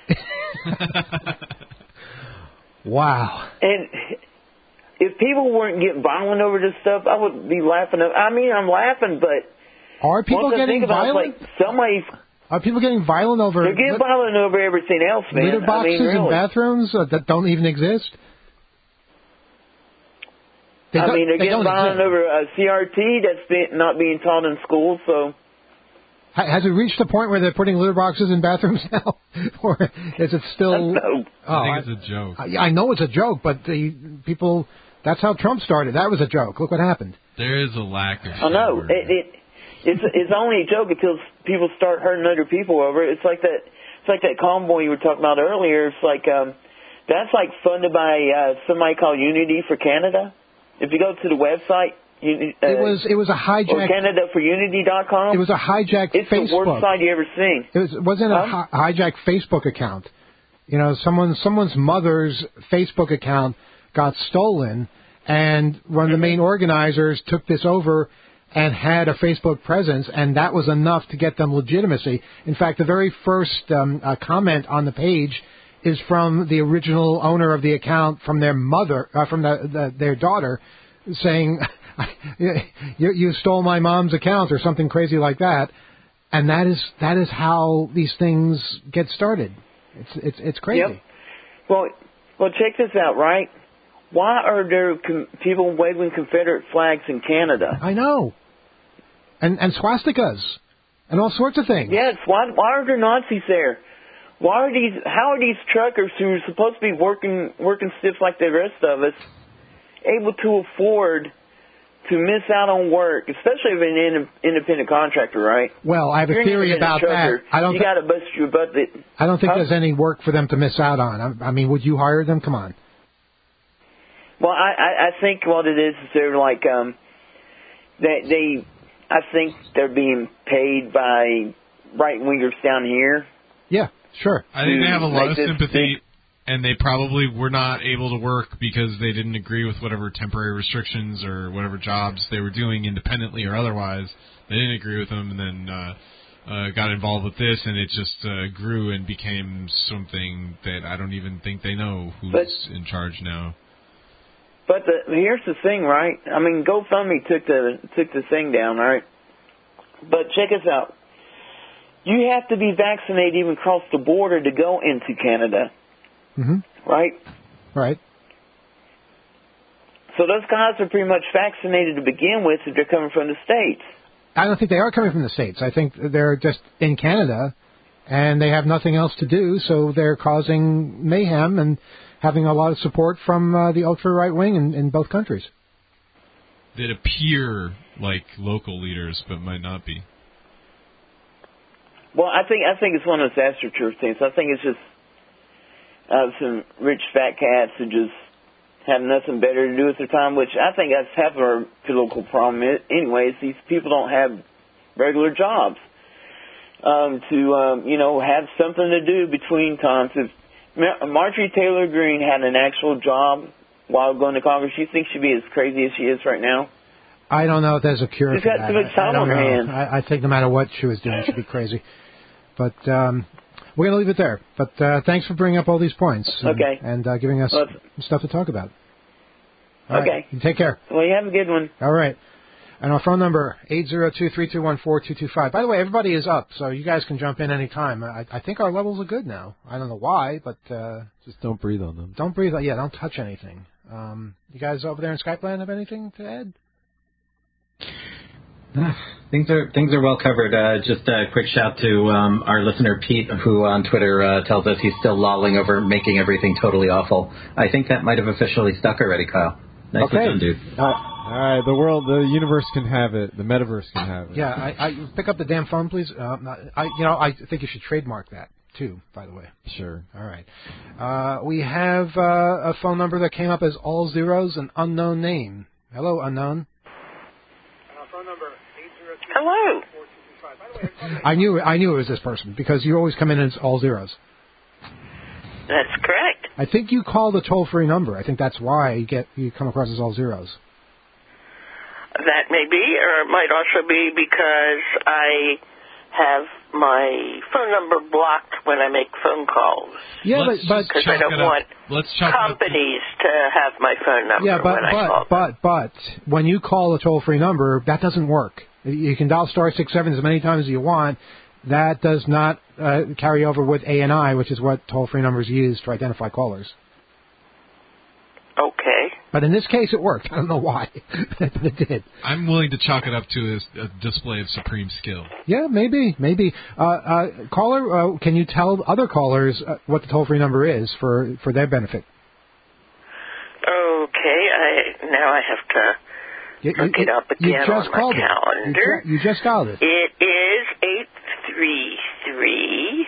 Wow. And if people weren't getting violent over this stuff, I would be laughing. I mean, I'm laughing, but are people getting violent? It, like somebody's, are people getting violent over? They're getting lit- violent over everything else, man. Litter boxes I mean, really. in bathrooms uh, that don't even exist. They I mean, they're they getting violent over a C R T that's be, not being taught in schools, so... Has it reached the point where they're putting litter boxes in bathrooms now? Or is it still... No. Oh, I think it's a joke. I, I know it's a joke, but the people... That's how Trump started. That was a joke. Look what happened. There is a lack of... I know. It, it, it's, it's only a joke until people start hurting other people over it. It's like that It's like that convoy you were talking about earlier. It's like... Um, that's like funded by uh, somebody called Unity for Canada. If you go to the website, you, uh, it was it was a hijack. Or Canada for Unity dot com. It was a hijacked it's Facebook. It's the worst site you ever seen. It was wasn't huh? a hi- hijacked Facebook account. You know, someone someone's mother's Facebook account got stolen, and one of the main organizers took this over and had a Facebook presence, and that was enough to get them legitimacy. In fact, the very first um, uh, comment on the page is from the original owner of the account, from their mother, uh, from the, the, their daughter, saying, you, you stole my mom's account, or something crazy like that. And that is that is how these things get started. It's it's it's crazy. Yep. Well, well, check this out, right? Why are there com- people waving Confederate flags in Canada? I know. And and swastikas and all sorts of things. Yes. Why why are there Nazis there? Why are these? How are these truckers who are supposed to be working working stiff like the rest of us able to afford to miss out on work, especially if you're an independent contractor, right? Well, I have a theory about that. I don't. You got to bust your butt. That, I don't think huh? there's any work for them to miss out on. I, I mean, would you hire them? Come on. Well, I, I, I think what it is is they're like um, they they. I think they're being paid by right wingers down here. Yeah, sure. I think they have a lot of this, sympathy. And they probably were not able to work because they didn't agree with whatever temporary restrictions or whatever jobs they were doing independently or otherwise. They didn't agree with them, and then uh, uh, got involved with this, and it just uh, grew and became something that I don't even think they know who's but, in charge now. But the, here's the thing, right? I mean, GoFundMe took the took the thing down, right? But check us out. You have to be vaccinated even across the border to go into Canada. Mm-hmm. Right? Right. So those guys are pretty much vaccinated to begin with if they're coming from the States. I don't think they are coming from the States. I think they're just in Canada, and they have nothing else to do, so they're causing mayhem and having a lot of support from uh, the ultra-right wing in, in both countries. That appear like local leaders, but might not be. Well, I think I think it's one of those astroturf things. I think it's just Uh, some rich fat cats who just have nothing better to do with their time, which I think that's half of our political problem. Anyways, these people don't have regular jobs um, to, um, you know, have something to do between times. If Marjorie Taylor Greene had an actual job while going to Congress, you think she'd be as crazy as she is right now? I don't know if there's a cure She's for got that. too much time I, I on don't her know. hands. I, I think no matter what she was doing, she'd be crazy. But um, we're going to leave it there. But uh, thanks for bringing up all these points. And, okay. And uh, giving us well, stuff to talk about. All okay. Right. You take care. Well, you have a good one. All right. And our phone number, eight zero two, three two one, four two two five. By the way, everybody is up, so you guys can jump in any time. I, I think our levels are good now. I don't know why, but... Uh, Just don't breathe on them. Don't breathe on... Yeah, don't touch anything. Um, you guys over there in Skype land have anything to add? Things are things are well covered. Uh, just a quick shout to um, our listener Pete, who on Twitter uh, tells us he's still lolling over making everything totally awful. I think that might have officially stuck already, Kyle. Nicely okay. done, dude. Uh, all right, the world, the universe can have it. The metaverse can have it. Yeah, I, I pick up the damn phone, please. Uh, I, you know, I think you should trademark that too. By the way. Sure. All right. Uh, we have uh, a phone number that came up as all zeros, an unknown name. Hello, unknown. Hello. I knew I knew it was this person because you always come in as all zeros. That's correct. I think you called a toll-free number. I think that's why you get you come across as all zeros. That may be, or it might also be because I have my phone number blocked when I make phone calls. Yeah, Let's but because I don't want Let's companies to have my phone number yeah, but when I call. but but but when you call a toll-free number, that doesn't work. You can dial star six seven as many times as you want. That does not uh, carry over with A N I, which is what toll-free numbers use to identify callers. Okay. But in this case, it worked. I don't know why, but it did. I'm willing to chalk it up to a, a display of supreme skill. Yeah, maybe, maybe. Uh, uh, caller, uh, can you tell other callers uh, what the toll-free number is for, for their benefit? Okay. I now I have to You, look you, it up again you just on my called calendar. It. You, ju- you just called it. It is eight three three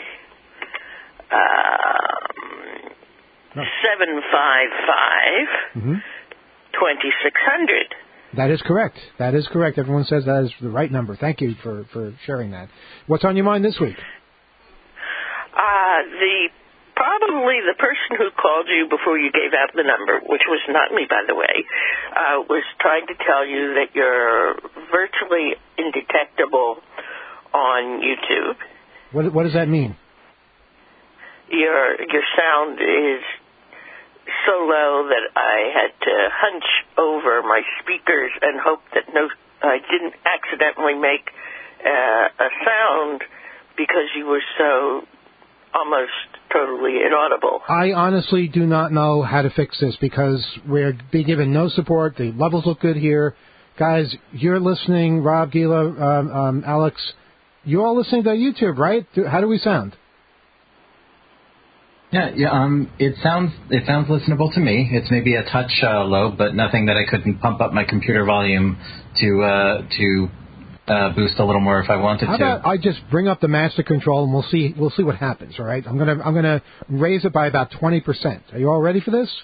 um No. seven five five Mm-hmm. twenty six hundred. That is correct. That is correct. Everyone says that is the right number. Thank you for, for sharing that. What's on your mind this week? Uh, the probably the person who called you before you gave out the number, which was not me, by the way, uh, was trying to tell you that you're virtually indetectable on YouTube. What, what does that mean? Your your sound is so low that I had to hunch over my speakers and hope that no, I didn't accidentally make uh, a sound because you were so almost totally inaudible. I honestly do not know how to fix this because we're being given no support. The levels look good here. Guys, you're listening, Rob, Gila, um, um, Alex, you're all listening to YouTube, right? How do we sound? Yeah, yeah. Um, it sounds it sounds listenable to me. It's maybe a touch uh, low, but nothing that I couldn't pump up my computer volume to uh, to uh, boost a little more if I wanted How to. about I just bring up the master control and we'll see we'll see what happens. All right, I'm gonna I'm gonna raise it by about twenty percent. Are you all ready for this?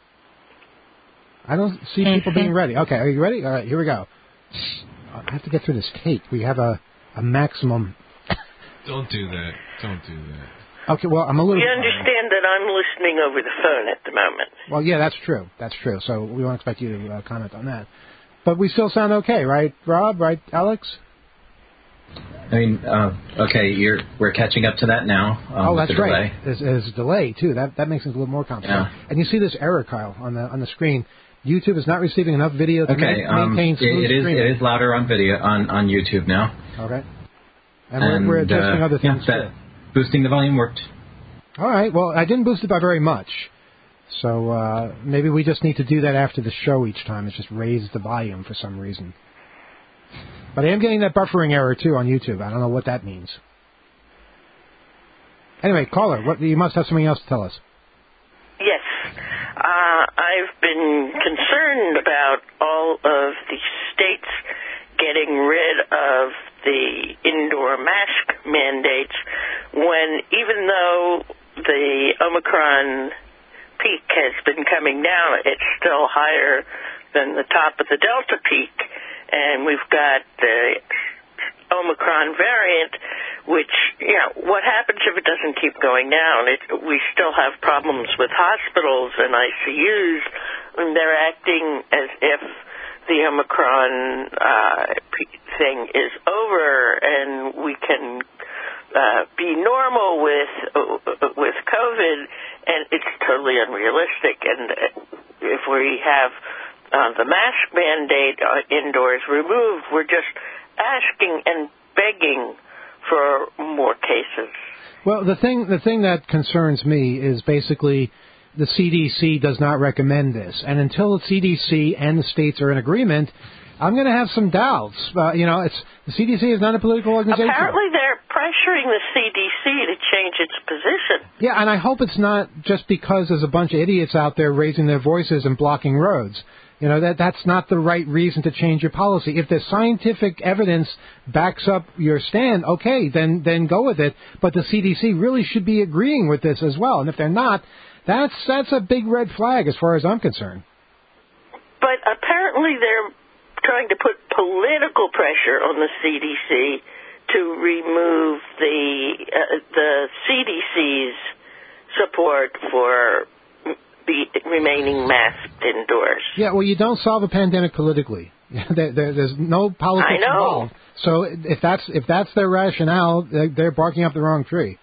I don't see people being ready. Okay, are you ready? All right, here we go. I have to get through this tape. We have a a maximum. Don't do that. Don't do that. Okay, well, I'm a little... You understand that I'm listening over the phone at the moment. Well, yeah, that's true. That's true. So we won't expect you to uh, comment on that. But we still sound okay, right, Rob? Right, Alex? I mean, uh, okay, you're we're catching up to that now. Um, oh, with that's the right. delay. There's, there's a delay, too. That that makes it a little more complicated. Yeah. And you see this error, Kyle, on the on the screen. YouTube is not receiving enough video to Okay, ma- um, maintain smooth it, it is streaming. it is louder on video on, on YouTube now. Okay. And, and we're, we're testing uh, other things, yeah, too. that, boosting the volume worked. All right. Well, I didn't boost it by very much. So uh, maybe we just need to do that after the show each time. It's just raise the volume for some reason. But I am getting that buffering error, too, on YouTube. I don't know what that means. Anyway, caller, what, you must have something else to tell us. Yes. Uh, I've been concerned about all of the states getting rid of the indoor mask mandates when, even though the Omicron peak has been coming down, it's still higher than the top of the Delta peak. And we've got the Omicron variant, which, you know, what happens if it doesn't keep going down? It, we still have problems with hospitals and I C Us, and they're acting as if the Omicron uh, thing is over and we can uh, be normal with uh, with COVID, and it's totally unrealistic. And if we have uh, the mask mandate uh, indoors removed, we're just asking and begging for more cases. Well, the thing the thing that concerns me is basically the C D C does not recommend this, and until the C D C and the states are in agreement, I'm going to have some doubts. Uh, you know, it's the C D C is not a political organization. Apparently, they're pressuring the C D C to change its position. Yeah, and I hope it's not just because there's a bunch of idiots out there raising their voices and blocking roads. You know, that that's not the right reason to change your policy. If the scientific evidence backs up your stand, okay, then then go with it. But the C D C really should be agreeing with this as well. And if they're not, that's that's a big red flag as far as I'm concerned. But apparently they're trying to put political pressure on the C D C to remove the uh, the C D C's support for the remaining masked indoors. Yeah, well, you don't solve a pandemic politically. there, there, there's no politics I know. involved. So if that's if that's their rationale, they're, they're barking up the wrong tree.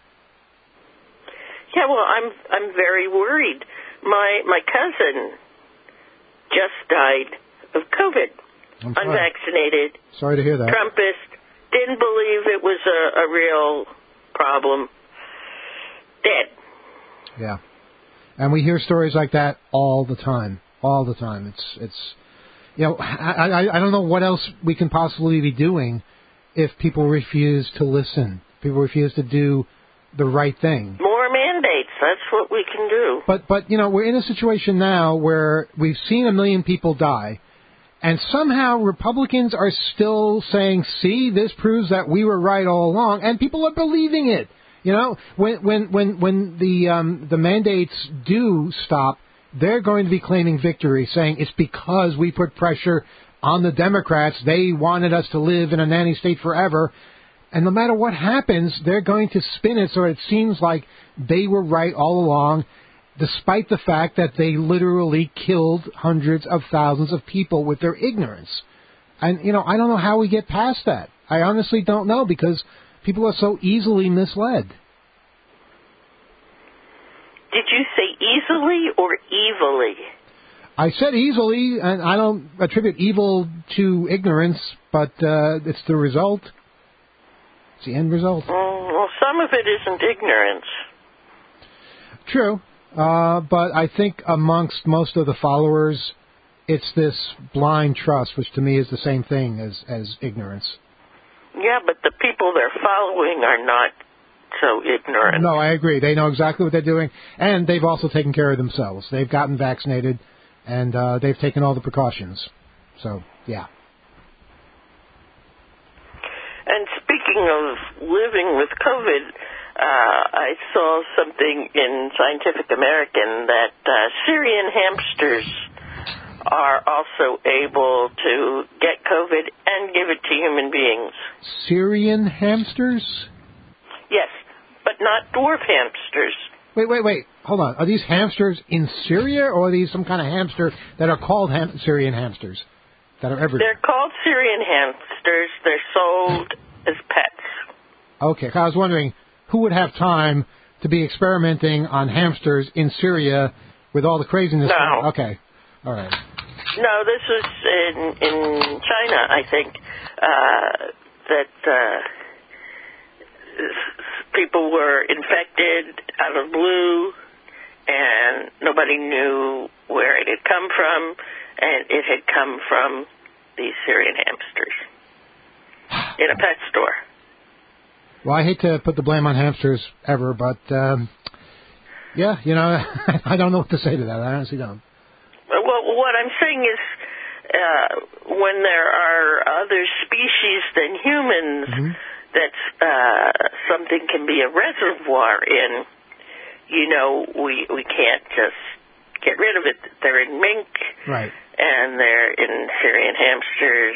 Yeah, well, I'm I'm very worried. My my cousin just died of COVID, I'm sorry. unvaccinated. Sorry to hear that. Trumpist, didn't believe it was a, a real problem. Dead. Yeah. And we hear stories like that all the time, all the time. It's, it's, you know, I, I, I don't know what else we can possibly be doing if people refuse to listen. People refuse to do the right thing. More mandates. That's what we can do. But, but you know, we're in a situation now where we've seen a million people die, and somehow Republicans are still saying, see, this proves that we were right all along, and people are believing it. You know, when when when when the um, the mandates do stop, they're going to be claiming victory, saying it's because we put pressure on the Democrats. They wanted us to live in a nanny state forever. And no matter what happens, they're going to spin it so it seems like they were right all along, despite the fact that they literally killed hundreds of thousands of people with their ignorance. And, you know, I don't know how we get past that. I honestly don't know, because people are so easily misled. Did you say easily or evilly? I said easily, and I don't attribute evil to ignorance, but uh, it's the result. It's the end result. Mm, well, some of it isn't ignorance. True, uh, but I think amongst most of the followers, it's this blind trust, which to me is the same thing as, as ignorance. Yeah, but the people they're following are not so ignorant. No, I agree. They know exactly what they're doing, and they've also taken care of themselves. They've gotten vaccinated, and uh, they've taken all the precautions. So, yeah. And speaking of living with COVID, uh, I saw something in Scientific American that uh, Syrian hamsters are also able to get COVID and give it to human beings. Syrian hamsters? Yes, but not dwarf hamsters. Wait, wait, wait. Hold on. Are these hamsters in Syria, or are these some kind of hamster that are called ham- Syrian hamsters that are everywhere? They're called Syrian hamsters. They're sold as pets. Okay, I was wondering who would have time to be experimenting on hamsters in Syria with all the craziness. No. Okay, all right. No, this was in in China, I think, uh, that uh, people were infected out of the blue, and nobody knew where it had come from, and it had come from these Syrian hamsters in a pet store. Well, I hate to put the blame on hamsters ever, but um, yeah, you know, I don't know what to say to that. I honestly don't. Well, what I'm saying is, uh, when there are other species than humans, Mm-hmm. that uh, something can be a reservoir in, you know, we we can't just get rid of it. They're in mink, right? And they're in Syrian hamsters,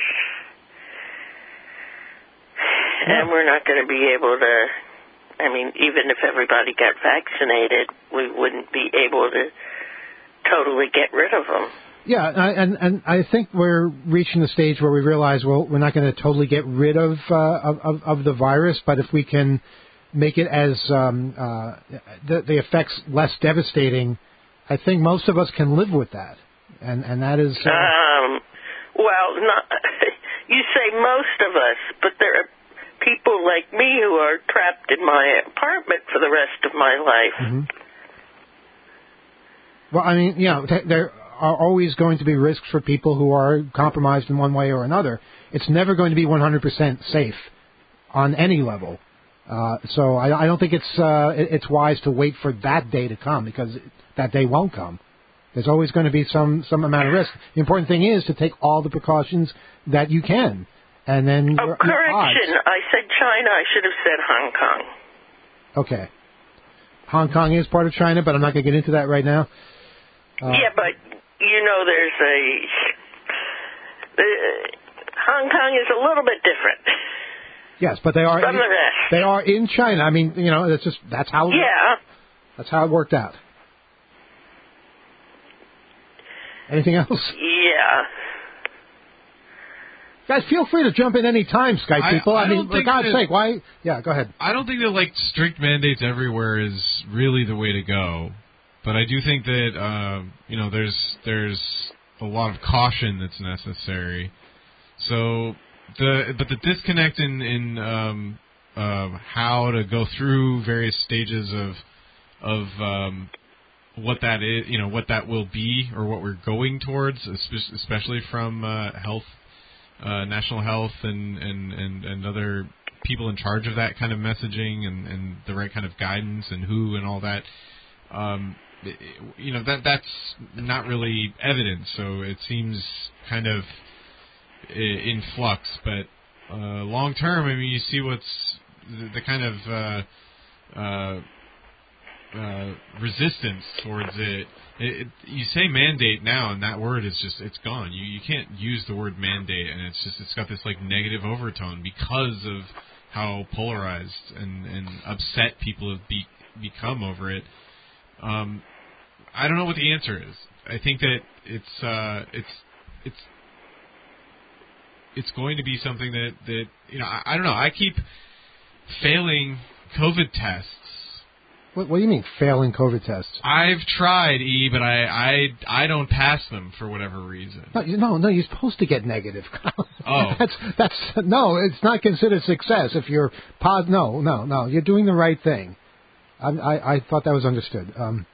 yeah. And we're not going to be able to. I mean, even if everybody got vaccinated, we wouldn't be able to totally get rid of them. Yeah, and and I think we're reaching the stage where we realize, well, we're not going to totally get rid of, uh, of of the virus, but if we can make it as um, uh, the, the effects less devastating, I think most of us can live with that, and and that is. Uh, um, well, not, you say most of us, but there are people like me who are trapped in my apartment for the rest of my life. Mm-hmm. Well, I mean, you know, there are always going to be risks for people who are compromised in one way or another. It's never going to be one hundred percent safe on any level. Uh, so I, I don't think it's uh, it's wise to wait for that day to come, because that day won't come. There's always going to be some, some amount of risk. The important thing is to take all the precautions that you can. And then oh, your, correction. your I said China. I should have said Hong Kong. Okay. Hong Kong is part of China, but I'm not going to get into that right now. Uh, yeah, but you know, there's a uh, Hong Kong is a little bit different. Yes, but they are from in, the rest. They are in China. I mean, you know, that's just that's how. Yeah. That's how it worked out. Anything else? Yeah. Guys, feel free to jump in any time, Skype people. I, I mean, for God's that, sake, why? Yeah, go ahead. I don't think that like strict mandates everywhere is really the way to go. But I do think that uh, you know there's there's a lot of caution that's necessary. So the but the disconnect in in um, uh, how to go through various stages of of um, what that is, you know, what that will be or what we're going towards, especially from uh, health, uh, national health, and, and, and, and other people in charge of that kind of messaging and, and the right kind of guidance and who and all that. Um, you know, that that's not really evident, so it seems kind of in flux. But uh, long term, I mean, you see what's the, the kind of uh, uh, uh, resistance towards it. It, it. You say mandate now, and that word is just it's gone. You you can't use the word mandate, and it's just it's got this like negative overtone because of how polarized and, and upset people have be, become over it. Um, I don't know what the answer is. I think that it's uh, it's it's it's going to be something that, that you know I, I don't know. I keep failing COVID tests. What, what do you mean failing COVID tests? I've tried, E, but I, I, I don't pass them for whatever reason. No, you- no, no. You're supposed to get negative. Oh. that's that's no. It's not considered success if you're pos. No, no, no. You're doing the right thing. I I, I thought that was understood. Um,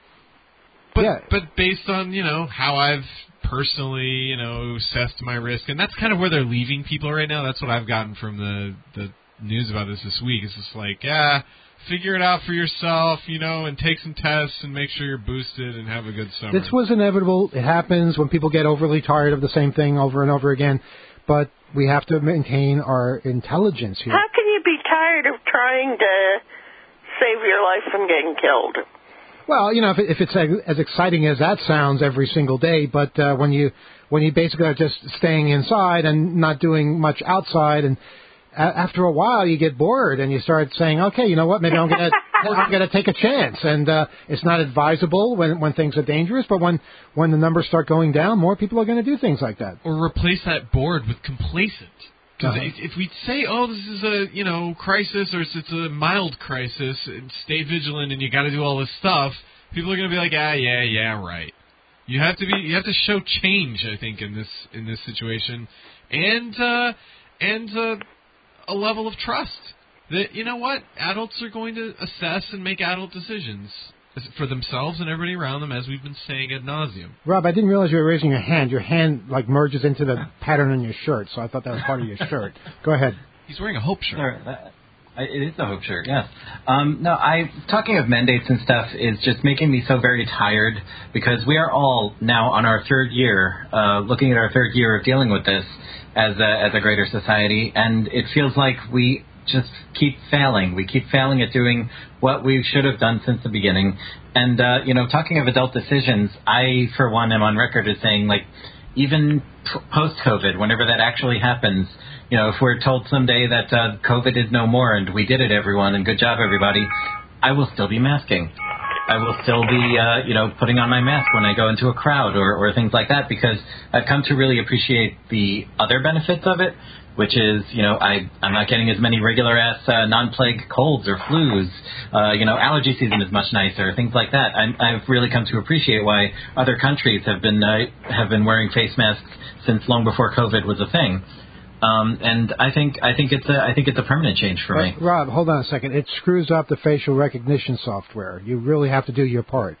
But yeah. but based on, you know, how I've personally, you know, assessed my risk, and that's kind of where they're leaving people right now. That's what I've gotten from the the news about this this week. It's just like, yeah, figure it out for yourself, you know, and take some tests and make sure you're boosted and have a good summer. This was inevitable. It happens when people get overly tired of the same thing over and over again. But we have to maintain our intelligence here. How can you be tired of trying to save your life from getting killed? Well, you know, if, it, if it's as exciting as that sounds every single day, but uh, when you when you basically are just staying inside and not doing much outside, and a- after a while you get bored and you start saying, okay, you know what, maybe I'm gonna I'm gonna take a chance, and uh, it's not advisable when when things are dangerous, but when when the numbers start going down, more people are going to do things like that. Or replace that bored with complacent. Because Uh-huh. if, if we say, oh, this is a, you know, crisis, or it's, it's a mild crisis, and stay vigilant, and you got to do all this stuff, people are going to be like, ah, yeah, yeah, right. You have to be, you have to show change, I think, in this in this situation, and uh, and uh, a level of trust that, you know what, adults are going to assess and make adult decisions for themselves and everybody around them, as we've been saying ad nauseum. Rob, I didn't realize you were raising your hand. Your hand like merges into the pattern on your shirt, so I thought that was part of your shirt. Go ahead. He's wearing a Hope shirt. Sure, that- I- It is a Hope shirt, yes. Um, no, I talking of mandates and stuff is just making me so very tired because we are all now on our third year, uh, looking at our third year of dealing with this as a, as a greater society, and it feels like we just keep failing. We keep failing at doing what we should have done since the beginning. And, uh, you know, talking of adult decisions, I, for one, am on record as saying, like, even p- post-COVID, whenever that actually happens, you know, if we're told someday that uh, COVID is no more and we did it, everyone, and good job, everybody, I will still be masking. I will still be, uh, you know, putting on my mask when I go into a crowd or, or things like that because I've come to really appreciate the other benefits of it, which is, you know, I, I'm not getting as many regular-ass uh, non-plague colds or flus. Uh, you know, allergy season is much nicer, things like that. I'm, I've really come to appreciate why other countries have been uh, have been wearing face masks since long before COVID was a thing. Um, and I think I think it's a I think it's a permanent change for me. Uh, Rob, hold on a second. It screws up the facial recognition software. You really have to do your part.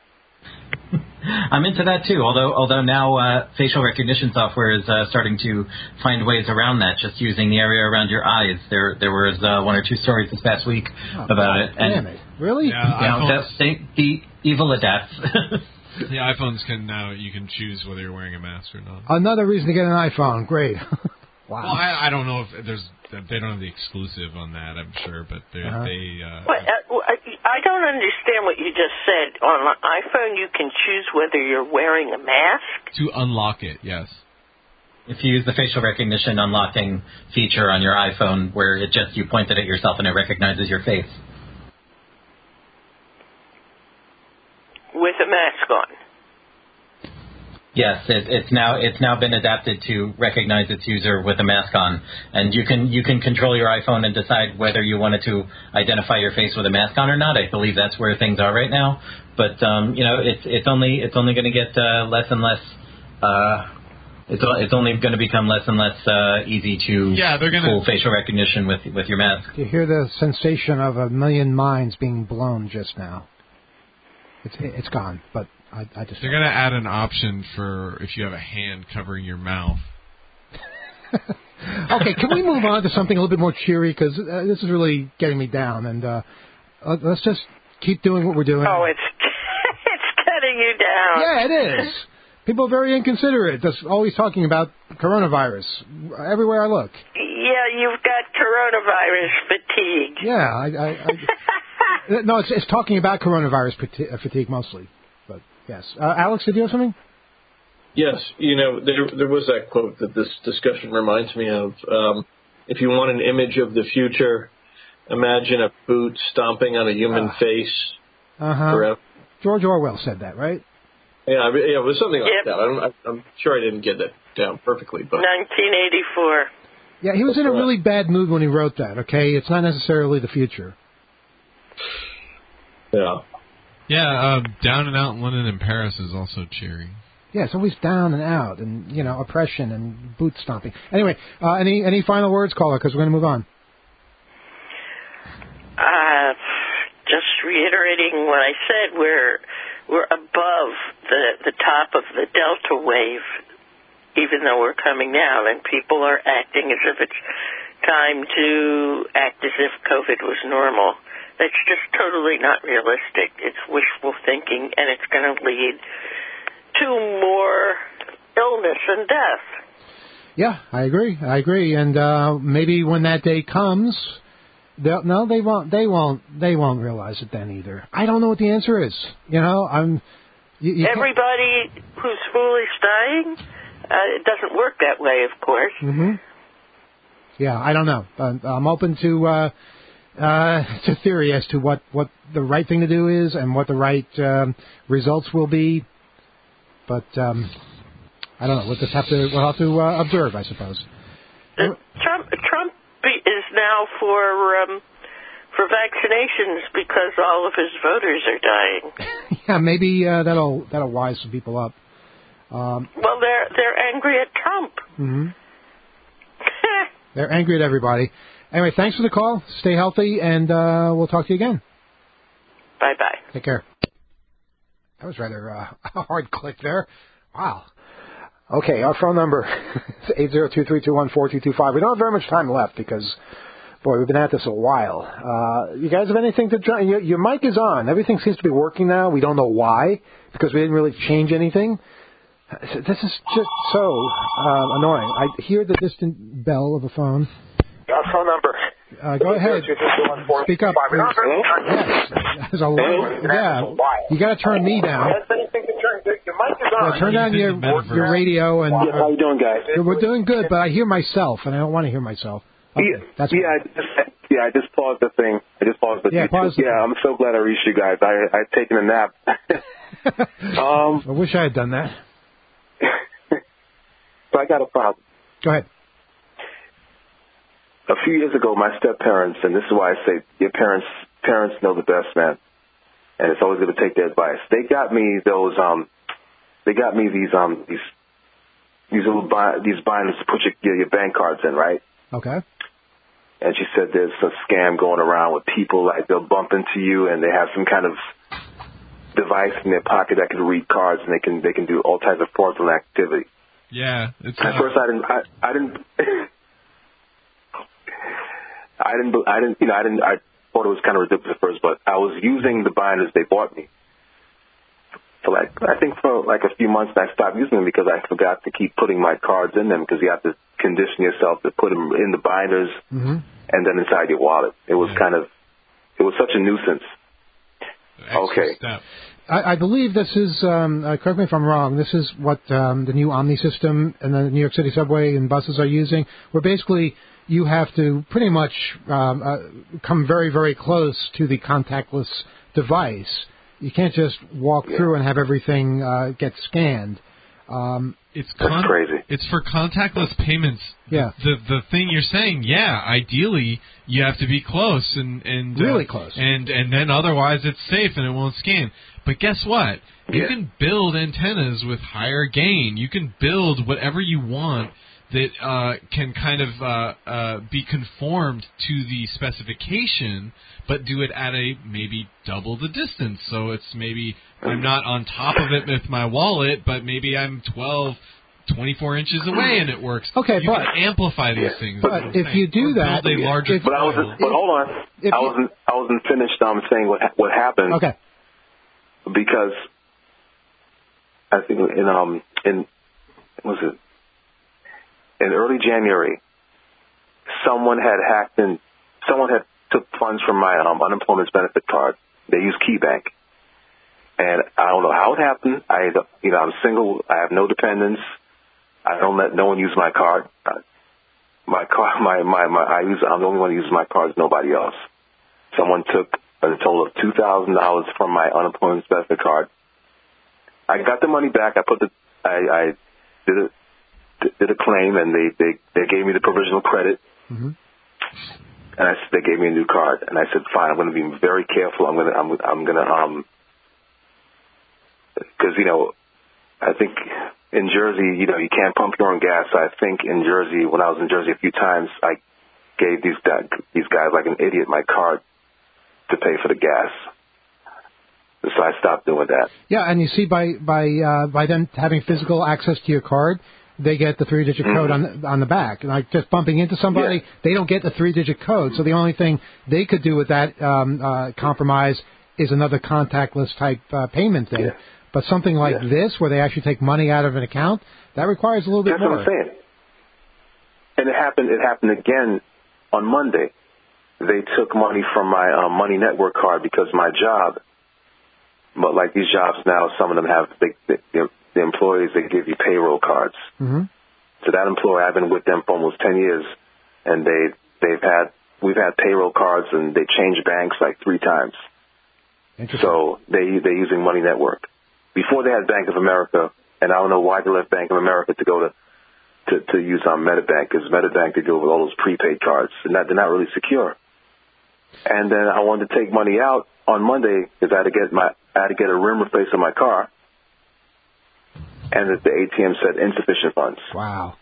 I'm into that too. Although although now uh, facial recognition software is uh, starting to find ways around that, just using the area around your eyes. There there was uh, one or two stories this past week Oh, about it. And, damn it. Really? Yeah, you know, iPhones- the, the, the evil adapts. The iPhones can now, you can choose whether you're wearing a mask or not. Another reason to get an iPhone. Great. Wow. Well, I, I don't know if there's, they don't have the exclusive on that, I'm sure, but they, Uh-huh. they, uh, But, uh, I I don't understand what you just said. On an iPhone, you can choose whether you're wearing a mask. to unlock it, yes. If you use the facial recognition unlocking feature on your iPhone, where it just you point it at yourself and it recognizes your face. With a mask on. Yes, it, it's now it's now been adapted to recognize its user with a mask on, and you can you can control your iPhone and decide whether you wanted to identify your face with a mask on or not. I believe that's where things are right now. But um, you know, it's it's only it's only going to get uh, less and less. Uh, it's o- it's only going to become less and less uh, easy to Yeah, they're gonna- fool facial recognition with with your mask. You hear the sensation of a million minds being blown just now. It's it's gone, but I, I just They're going to add an option for if you have a hand covering your mouth. Okay, can we move on to something a little bit more cheery? Because uh, this is really getting me down, and uh, uh, let's just keep doing what we're doing. Oh, it's it's cutting you down. Yeah, it is. People are very inconsiderate. Just always talking about coronavirus everywhere I look. Yeah, you've got coronavirus fatigue. Yeah, I. I, I no, it's, it's talking about coronavirus fati- uh, fatigue mostly. But yes, uh, Alex, did you have something? Yes, you know, there there was that quote that this discussion reminds me of. Um, if you want an image of the future, imagine a boot stomping on a human uh, face uh-huh. forever. George Orwell said that, right? Yeah, I mean, yeah, it was something like Yep. that. I don't, I'm sure I didn't get that down perfectly, but nineteen eighty-four. Yeah, he was in a really bad mood when he wrote that, okay? It's not necessarily the future. Yeah. Yeah, um, Down and Out in London and Paris is also cheery. Yeah, it's always down and out and, you know, oppression and boot stomping. Anyway, uh, any any final words, caller, because we're going to move on. Uh, just reiterating what I said, we're we're above the the top of the Delta wave, even though we're coming down, and people are acting as if it's time to act as if COVID was normal. That's just totally not realistic. It's wishful thinking, and it's going to lead to more illness and death. Yeah, I agree. I agree. And uh, maybe when that day comes, they'll, no, they won't. They won't. They won't realize it then either. I don't know what the answer is. You know, I'm. You, you Everybody who's foolish dying. Uh, it doesn't work that way, of course. Mm-hmm. Yeah, I don't know. I'm, I'm open to uh, uh, to theory as to what, what the right thing to do is and what the right um, results will be. But um, I don't know. We'll just have to we'll have to uh, observe, I suppose. Uh, Trump Trump is now for um, for vaccinations because all of his voters are dying. Yeah, maybe uh, that'll that'll wise some people up. Um, well, they're they're angry at Trump. Mm-hmm. They're angry at everybody. Anyway, thanks for the call. Stay healthy, and uh, we'll talk to you again. Bye bye. Take care. That was rather uh, a hard click there. Wow. Okay, our phone number is eight zero two, three two one, four two two five. We don't have very much time left because, boy, we've been at this a while. Uh, you guys have anything to join? Your, your mic is on. Everything seems to be working now. We don't know why because we didn't really change anything. This is just so uh, annoying. I hear the distant bell of a phone. Our phone number. Uh, go ahead. Speak up. Yes. There's a lot. Yeah. You got to turn me down. Yeah, turn down your your radio and. Yeah, how you doing, guys? We're doing good, but I hear myself, and I don't want to hear myself. Okay, yeah, that's yeah, I just, yeah. I just paused the thing. I just paused the. Yeah, pause the yeah. I'm so glad I reached you guys. I I'd taken a nap. um, I wish I had done that. So I got a problem. Go ahead. A few years ago, my step-parents, and this is why I say your parents parents know the best, man, and it's always good to take their advice. They got me those um, they got me these um these these little bi- these binders to put your, your your bank cards in, right? Okay. And she said there's a scam going around with people like they'll bump into you and they have some kind of device in their pocket that can read cards and they can they can do all types of fraudulent activity. Yeah, it's. At uh, first, I didn't. I, I didn't. I didn't. I didn't. You know, I didn't. I thought it was kind of ridiculous at first, but I was using the binders they bought me for like I think for like a few months. And I stopped using them because I forgot to keep putting my cards in them because you have to condition yourself to put them in the binders mm-hmm. and then inside your wallet. It was yeah. kind of. It was such a nuisance. Okay. Step. I, I believe this is, um, uh, correct me if I'm wrong, this is what um, the new Omni system and the New York City subway and buses are using, where basically you have to pretty much um, uh, come very, very close to the contactless device. You can't just walk yeah. through and have everything uh, get scanned. Um, it's That's con- crazy. It's for contactless payments. Yeah. The, the the thing you're saying, yeah, ideally you have to be close and and really uh, close, and and then otherwise it's safe and it won't scan. But guess what? You yeah. can build antennas with higher gain. You can build whatever you want that uh, can kind of uh, uh, be conformed to the specification, but do it at a maybe double the distance. So it's maybe I'm not on top of it with my wallet, but maybe I'm twelve, twenty-four inches away and it works. Okay, you but can amplify these yeah. things. But if saying. you do or that, build a larger if, but I wasn't. But hold on, if I wasn't. I wasn't finished. Um, saying what what happened. Okay. Because I think in um in what was it in early January, someone had hacked in. Someone had took funds from my um, unemployment benefit card. They used KeyBank, and I don't know how it happened. I you know I'm single. I have no dependents. I don't let no one use my card. Uh, my car, my, my my I use. I'm the only one who uses my cards. Nobody else. someone took a total of two thousand dollars from my unemployment benefit card. I got the money back. I put the, I, I did a, did a claim, and they, they, they gave me the provisional credit. Mm-hmm. And I, they gave me a new card. And I said, fine, I'm going to be very careful. I'm going to, I'm, I'm going to, um, because, you know, I think in Jersey, you know, you can't pump your own gas. So I think in Jersey, when I was in Jersey a few times, I gave these guys, these guys like an idiot my card to pay for the gas. So I stopped doing that. Yeah, and you see, by by uh, by them having physical access to your card, they get the three-digit mm-hmm. code on the, on the back. Like just bumping into somebody, yeah. they don't get the three-digit code. So the only thing they could do with that um, uh, compromise is another contactless type uh, payment thing. Yeah. But something like yeah. this, where they actually take money out of an account, that requires a little bit That's more. That's what I'm saying. And it happened. It happened again on Monday. They took money from my um, Money Network card because of my job. But like these jobs now, some of them have they, they, the employees, they give you payroll cards. Mm-hmm. So that employer, I've been with them for almost ten years, and they they've had we've had payroll cards, and they changed banks like three times. So they they're using Money Network. Before they had Bank of America, and I don't know why they left Bank of America to go to to, to use on MetaBank, because MetaBank, they deal with all those prepaid cards, and not, they're not really secure. And then I wanted to take money out on Monday because I had to get my I had to get a rim replaced on my car, and the A T M said insufficient funds. Wow.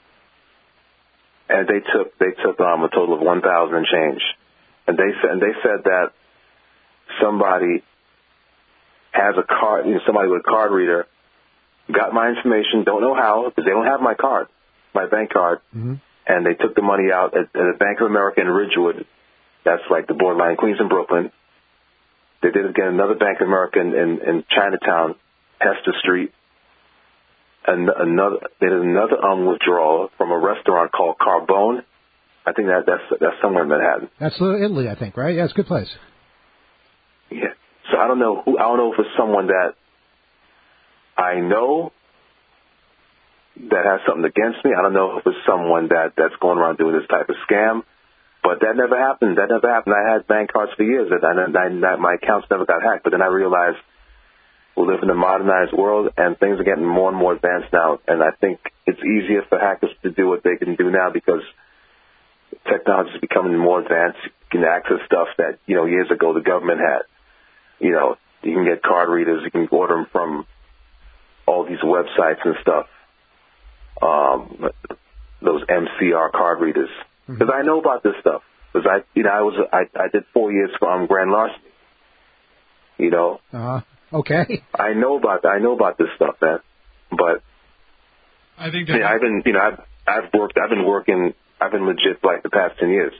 And they took they took um, a total of one thousand and change, and they said and they said that somebody has a card, you know, somebody with a card reader got my information, don't know how because they don't have my card, my bank card, mm-hmm. and they took the money out at, at the Bank of America in Ridgewood. That's like the borderline Queens and Brooklyn. They did again another Bank of America in, in, in Chinatown, Hester Street. And another, they did another um, withdrawal from a restaurant called Carbone. I think that that's that's somewhere in Manhattan. That's Italy, I think, right? Yeah, it's a good place. Yeah. So I don't know who. I don't know if it's someone that I know that has something against me. I don't know if it's someone that that's going around doing this type of scam. But that never happened. That never happened. I had bank cards for years, and I, I, my accounts never got hacked. But then I realized we live in a modernized world, and things are getting more and more advanced now. And I think it's easier for hackers to do what they can do now because technology is becoming more advanced. You can access stuff that, you know, years ago the government had. You know, you can get card readers. You can order them from all these websites and stuff, um, those M C R card readers. Because I know about this stuff. Because I, you know, I was, I, I did four years for um, grand larceny. You know. Uh, okay. I know about, I know about this stuff, man. But I think that yeah, I've been, you know, I've, I've worked, I've been working, I've been legit for like the past ten years.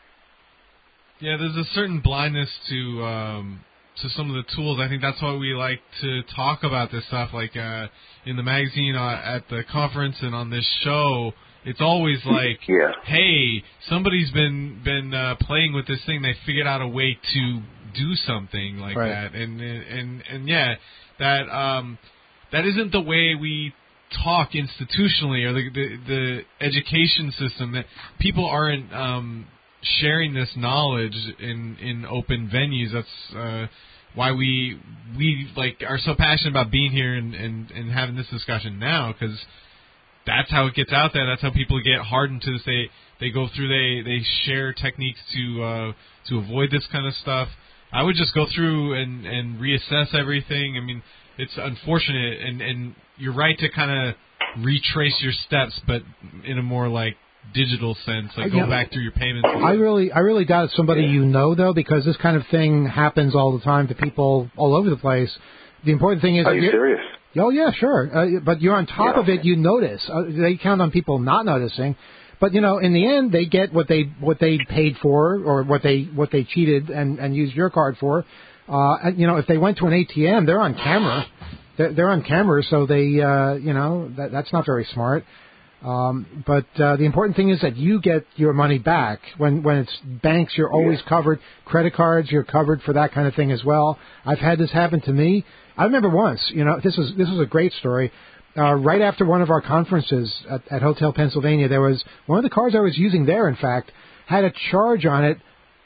Yeah, there's a certain blindness to um, to some of the tools. I think that's why we like to talk about this stuff, like uh, in the magazine, uh, at the conference, and on this show. It's always like, yeah. hey, somebody's been been uh, playing with this thing. They figured out a way to do something like right. that, and and and yeah, that um, that isn't the way we talk institutionally, or the the, the education system. That people aren't um, sharing this knowledge in in open venues. That's uh, why we we like are so passionate about being here and and, and having this discussion now, because that's how it gets out there. That's how people get hardened to this. They they go through. They they share techniques to uh, to avoid this kind of stuff. I would just go through and, and reassess everything. I mean, it's unfortunate, and, and you're right to kind of retrace your steps, but in a more like digital sense, like go yeah. back through your payments. I really I really doubt it's somebody you know though, because this kind of thing happens all the time to people all over the place. The important thing is, are you serious? Oh, yeah, sure. Uh, but you're on top yeah. of it. You notice. Uh, they count on people not noticing. But, you know, in the end, they get what they what they paid for or what they what they cheated and, and used your card for. Uh, and, you know, if they went to an A T M, they're on camera. They're, they're on camera, so they, uh, you know, that, that's not very smart. Um, but uh, the important thing is that you get your money back. When when it's banks, you're always yeah. covered. Credit cards, you're covered for that kind of thing as well. I've had this happen to me. I remember once, you know, this was this was a great story. Uh, right after one of our conferences at, at Hotel Pennsylvania, there was one of the cards I was using there, in fact, had a charge on it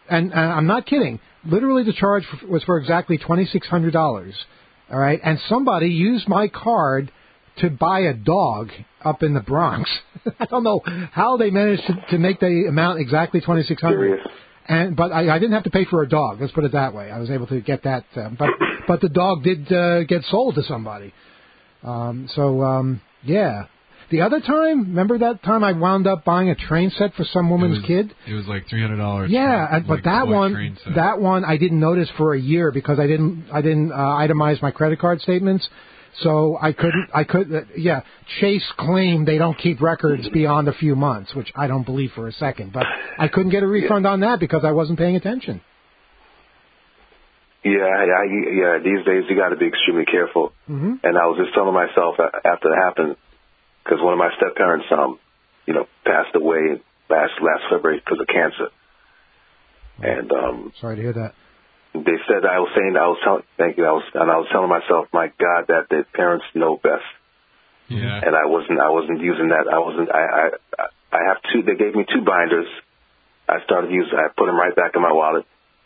and, and I'm not kidding. Literally, the charge for, was for exactly twenty-six hundred dollars. All right, and somebody used my card to buy a dog up in the Bronx. I don't know how they managed to, to make the amount exactly twenty-six hundred dollars. And but I, I didn't have to pay for a dog. Let's put it that way. I was able to get that. Uh, but but the dog did uh, get sold to somebody. Um, so um, yeah. The other time, remember that time I wound up buying a train set for some woman's it was, kid? It was like three hundred dollars. Yeah, for, but like, that one, that one I didn't notice for a year because I didn't, I didn't uh, itemize my credit card statements, so I couldn't, I could, uh, yeah. Chase claimed they don't keep records beyond a few months, which I don't believe for a second. But I couldn't get a refund on that because I wasn't paying attention. Yeah, I, yeah. These days you got to be extremely careful. Mm-hmm. And I was just telling myself after it happened, because one of my step parents, um, you know, passed away last last February because of cancer. And um, sorry to hear that. They said I was saying I was telling, thank you. I was and I was telling myself, my God, that their parents know best. Yeah. And I wasn't I wasn't using that. I wasn't. I I I have two. They gave me two binders. I started using. I put them right back in my wallet.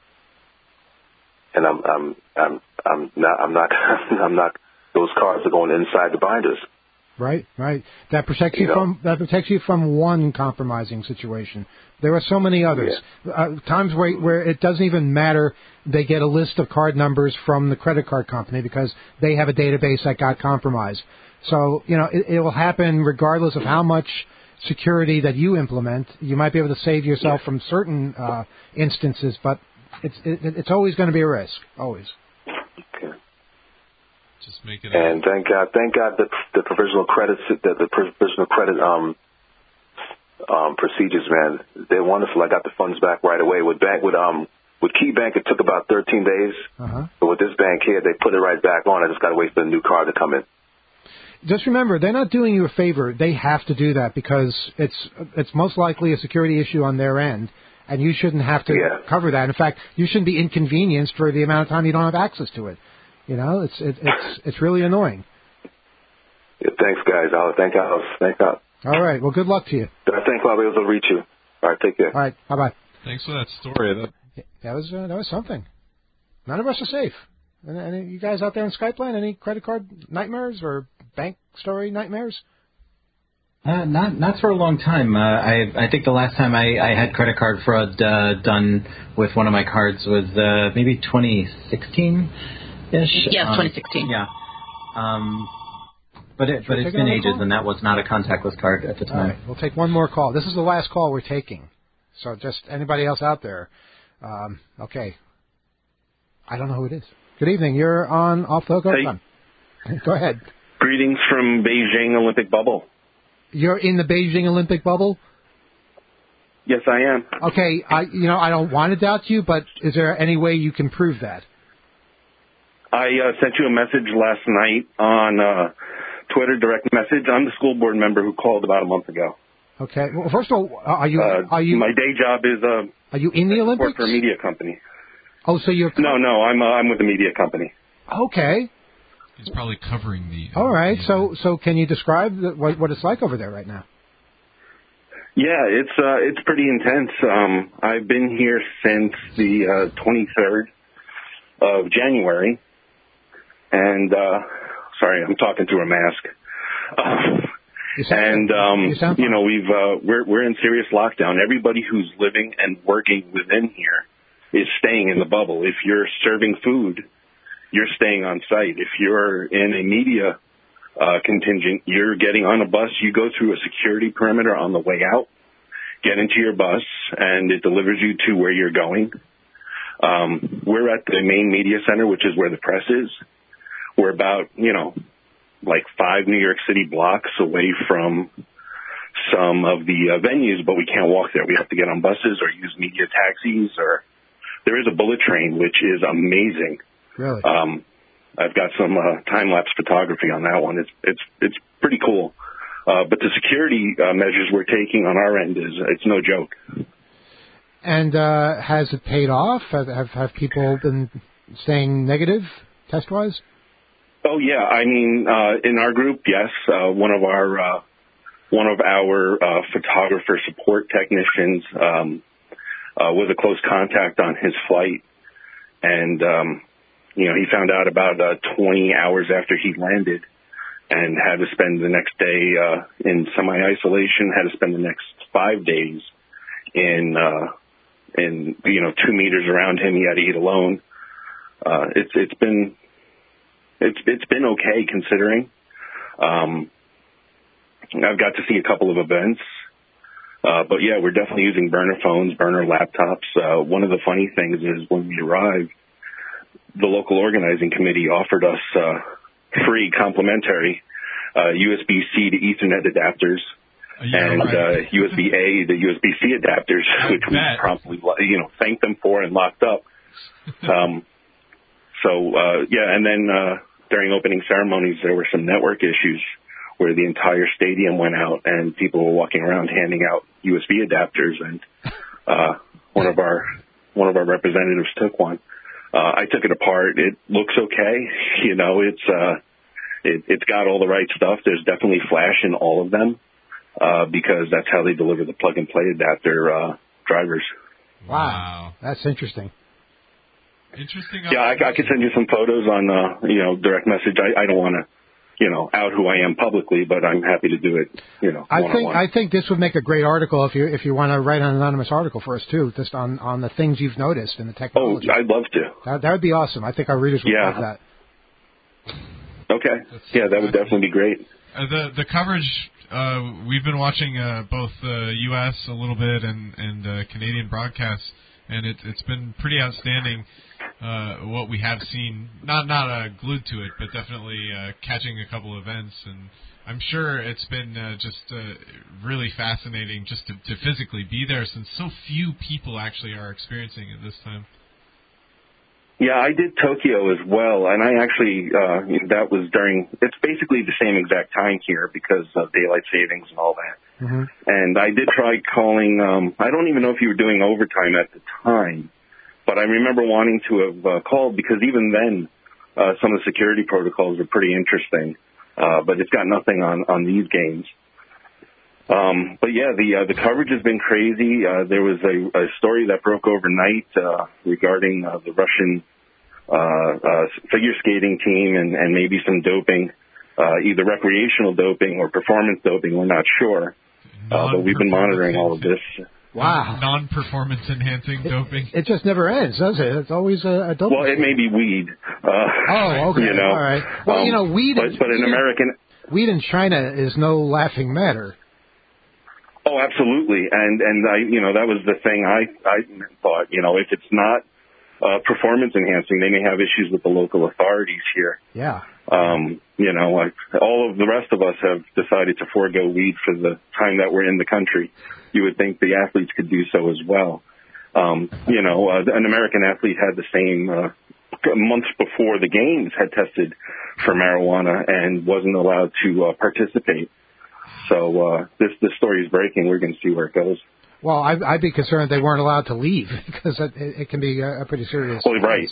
And I'm I'm I'm I'm not I'm not I'm not. Those cards are going inside the binders. Right, right. That protects you, you know, from that protects you from one compromising situation. There are so many others. Yeah. Uh, times where where it doesn't even matter. They get a list of card numbers from the credit card company because they have a database that got compromised. So you know it, it will happen regardless of how much security that you implement. You might be able to save yourself yeah. from certain uh, instances, but it's it, it's always going to be a risk. Always. Okay. Just make it. And thank God, thank God that the provisional credits, the, the provisional credit um, um, procedures, man, they're wonderful. I got the funds back right away. With bank, with um, with Key Bank, it took about thirteen days. Uh-huh. But with this bank here, they put it right back on. I just got to wait for the new card to come in. Just remember, they're not doing you a favor. They have to do that because it's it's most likely a security issue on their end, and you shouldn't have to yeah. cover that. In fact, you shouldn't be inconvenienced for the amount of time you don't have access to it. You know, it's it, it's it's really annoying. Yeah, thanks, guys. I'll thank God. Thank God. All right. Well, good luck to you. I think I'll be able to reach you. All right. Take care. All right. Bye bye. Thanks for that story. That yeah, that was uh, that was something. None of us are safe. Any, any you guys out there in Skypeline? Any credit card nightmares or bank story nightmares? Uh, not not for a long time. Uh, I I think the last time I, I had credit card fraud uh, done with one of my cards was uh, maybe twenty sixteen. Ish. Yes, um, twenty sixteen. Yeah. Um, but it, Should but we it's take been another ages, call? and that was not a contactless card at the time. All right, we'll take one more call. This is the last call we're taking. So just anybody else out there. Um, okay. I don't know who it is. Good evening. You're on Off the Hook Overtime. Hey. Go ahead. Greetings from Beijing Olympic Bubble. You're in the Beijing Olympic bubble? Yes, I am. Okay. I you know I don't want to doubt you, but is there any way you can prove that? I uh, sent you a message last night on uh, Twitter, direct message. I'm the school board member who called about a month ago. Okay. Well, first of all, are you uh, are you my day job is uh, are you in the I Olympics? work for a media company. Oh, so you're no, no. I'm uh, I'm with a media company. Okay. He's probably covering the. All right. The, so so can you describe the, what what it's like over there right now? Yeah, it's uh, it's pretty intense. Um, I've been here since the uh, twenty-third of January. And, uh, sorry, I'm talking through a mask. Uh, you sound, and, um, you, sound you know, we've, uh, we're, we're in serious lockdown. Everybody who's living and working within here is staying in the bubble. If you're serving food, you're staying on site. If you're in a media, uh, contingent, you're getting on a bus. You go through a security perimeter on the way out, get into your bus, and it delivers you to where you're going. Um, we're at the main media center, which is where the press is. We're about, you know, like five New York City blocks away from some of the uh, venues, but we can't walk there. We have to get on buses or use media taxis, or there is a bullet train, which is amazing. Really? Um, I've got some uh, time-lapse photography on that one. It's it's it's pretty cool. Uh, but the security uh, measures we're taking on our end is it's no joke. And uh, has it paid off? Have, have have people been staying negative test-wise? Oh yeah, I mean, uh, in our group, yes. Uh, one of our uh, one of our uh, photographer support technicians um, uh, was a close contact on his flight. And, um, you know, he found out about uh, twenty hours after he landed and had to spend the next day uh, in semi-isolation, had to spend the next five days in, uh, in you know, two meters around him. He had to eat alone. Uh, it's it's been it's it's been okay considering. Um, I've got to see a couple of events, uh, but yeah, we're definitely using burner phones, burner laptops. Uh, one of the funny things is when we arrived, the local organizing committee offered us uh, free complimentary uh, U S B C to Ethernet adapters. Yeah, and right. uh, U S B A to U S B C adapters, I which bet. we promptly, you know, thanked them for and locked up. Um, so, uh, yeah, and then uh, during opening ceremonies, there were some network issues where the entire stadium went out and people were walking around handing out U S B adapters, and uh, one of our one of our representatives took one. Uh, I took it apart. It looks okay. You know, it's uh, it, it's got all the right stuff. There's definitely flash in all of them. Uh, because that's how they deliver the plug-and-play adapter uh, drivers. Wow. That's interesting. Interesting. Yeah, I, I could send you some photos on, uh, you know, direct message. I, I don't want to, you know, out who I am publicly, but I'm happy to do it, you know, I one-on-one. think I think this would make a great article if you if you want to write an anonymous article for us, too, just on, on the things you've noticed in the technology. Oh, I'd love to. That, that would be awesome. I think our readers would yeah. love that. Okay. That's yeah, that would definitely be great. Uh, the the coverage, uh, we've been watching uh, both the uh, U S a little bit and, and uh, Canadian broadcasts, and it, it's been pretty outstanding uh, what we have seen. Not not uh, glued to it, but definitely uh, catching a couple events. And I'm sure it's been uh, just uh, really fascinating just to, to physically be there, since so few people actually are experiencing it this time. Yeah, I did Tokyo as well, and I actually, uh, that was during, it's basically the same exact time here because of daylight savings and all that. Mm-hmm. And I did try calling, um, I don't even know if you were doing overtime at the time, but I remember wanting to have uh, called because even then, uh, some of the security protocols were pretty interesting, uh, but it's got nothing on, on these games. Um, but yeah, the uh, the coverage has been crazy. Uh, there was a, a story that broke overnight uh, regarding uh, the Russian uh, uh, figure skating team and, and maybe some doping, uh, either recreational doping or performance doping. We're not sure, uh, but we've been monitoring all of this. Wow. Non-performance enhancing doping. It, it just never ends, does it? It's always a, a doping. Well, it may be weed. Uh, oh, okay. You know, all right. Well, um, you know, weed. But, but in American, weed in China is no laughing matter. Oh, absolutely, and and I, you know, that was the thing I I thought. You know, if it's not uh, performance enhancing, they may have issues with the local authorities here. Yeah. Um, you know, like all of the rest of us have decided to forego weed for the time that we're in the country. You would think the athletes could do so as well. Um, you know, uh, an American athlete had the same uh, months before the games had tested for marijuana and wasn't allowed to uh, participate. So uh, this this story is breaking. We're going to see where it goes. Well, I'd, I'd be concerned they weren't allowed to leave because it, it can be a, a pretty serious. Well, right.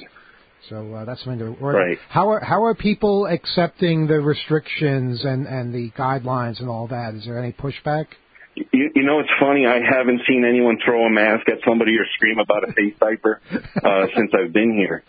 So uh, that's something to worry. Right. How are how are people accepting the restrictions and, and the guidelines and all that? Is there any pushback? You, you know, it's funny. I haven't seen anyone throw a mask at somebody or scream about a face diaper uh, since I've been here.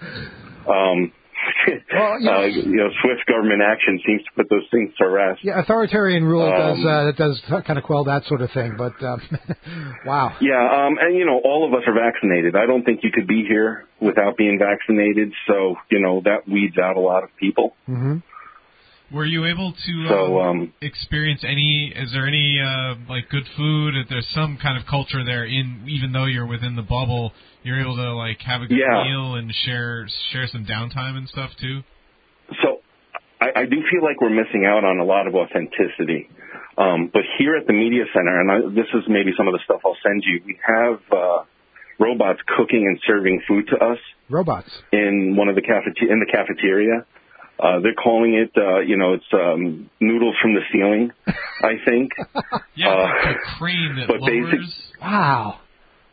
Um, well, you know, uh, you know, swift government action seems to put those things to rest. Yeah, authoritarian rule um, does uh, does kind of quell that sort of thing. But um, wow. Yeah, um, and you know, all of us are vaccinated. I don't think you could be here without being vaccinated. So you know, that weeds out a lot of people. Mm-hmm. Were you able to so, um, um, experience any? Is there any uh, like good food? If there's some kind of culture there, in even though you're within the bubble, you're able to like have a good yeah. meal and share share some downtime and stuff too. So I, I do feel like we're missing out on a lot of authenticity. Um, but here at the media center, and I, this is maybe some of the stuff I'll send you. We have uh, robots cooking and serving food to us. Robots in one of the cafete- in the cafeteria. Uh, they're calling it, uh, you know, it's um, noodles from the ceiling, I think. yeah, uh, like a crane that but lowers. Basic, wow.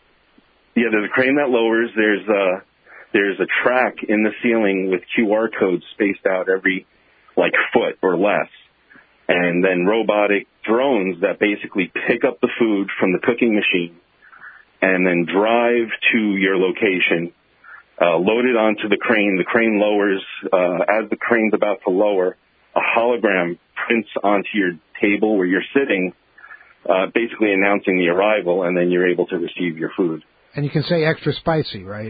Yeah, there's a crane that lowers. There's a, there's a track in the ceiling with Q R codes spaced out every, like, foot or less. And then robotic drones that basically pick up the food from the cooking machine and then drive to your location, uh, load it onto the crane. The crane lowers. Uh, as the crane's about to lower, a hologram prints onto your table where you're sitting, uh, basically announcing the arrival, and then you're able to receive your food. And you can say extra spicy, right?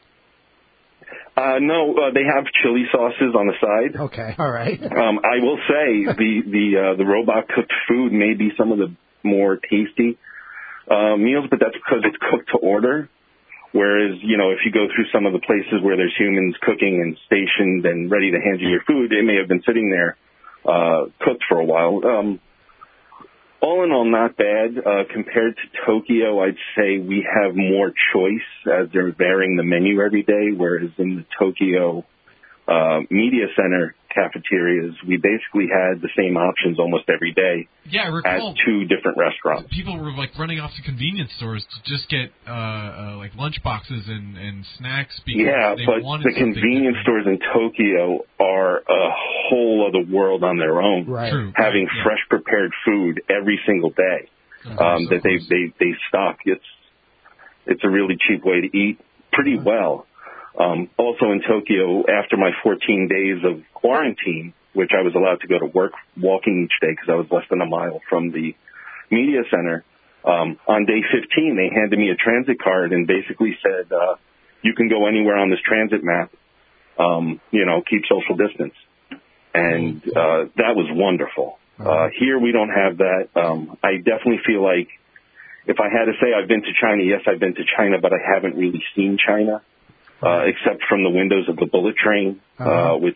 Uh, no, uh, they have chili sauces on the side. Okay, all right. um, I will say the the uh, the robot cooked food may be some of the more tasty uh, meals, but that's because it's cooked to order. Whereas, you know, if you go through some of the places where there's humans cooking and stationed and ready to hand you your food, it may have been sitting there uh, cooked for a while. Um, all in all, not bad. Uh, compared to Tokyo, I'd say we have more choice as they're varying the menu every day, whereas in the Tokyo uh, Media Center cafeterias, we basically had the same options almost every day yeah, I recall at two different restaurants. People were like running off to convenience stores to just get uh, uh, like lunch boxes and, and snacks because yeah, they but wanted the convenience stores in Tokyo are a whole other world on their own. Right. True. Having right, yeah. fresh prepared food every single day um, that they, they they stock. It's it's a really cheap way to eat pretty uh-huh. well. Um, also in Tokyo, after my fourteen days of quarantine, which I was allowed to go to work walking each day because I was less than a mile from the media center, um, on day fifteen, they handed me a transit card and basically said, uh, you can go anywhere on this transit map, um, you know, keep social distance. And uh, that was wonderful. Uh, here we don't have that. Um, I definitely feel like if I had to say I've been to China, yes, I've been to China, but I haven't really seen China. Uh, except from the windows of the bullet train, uh, uh-huh. which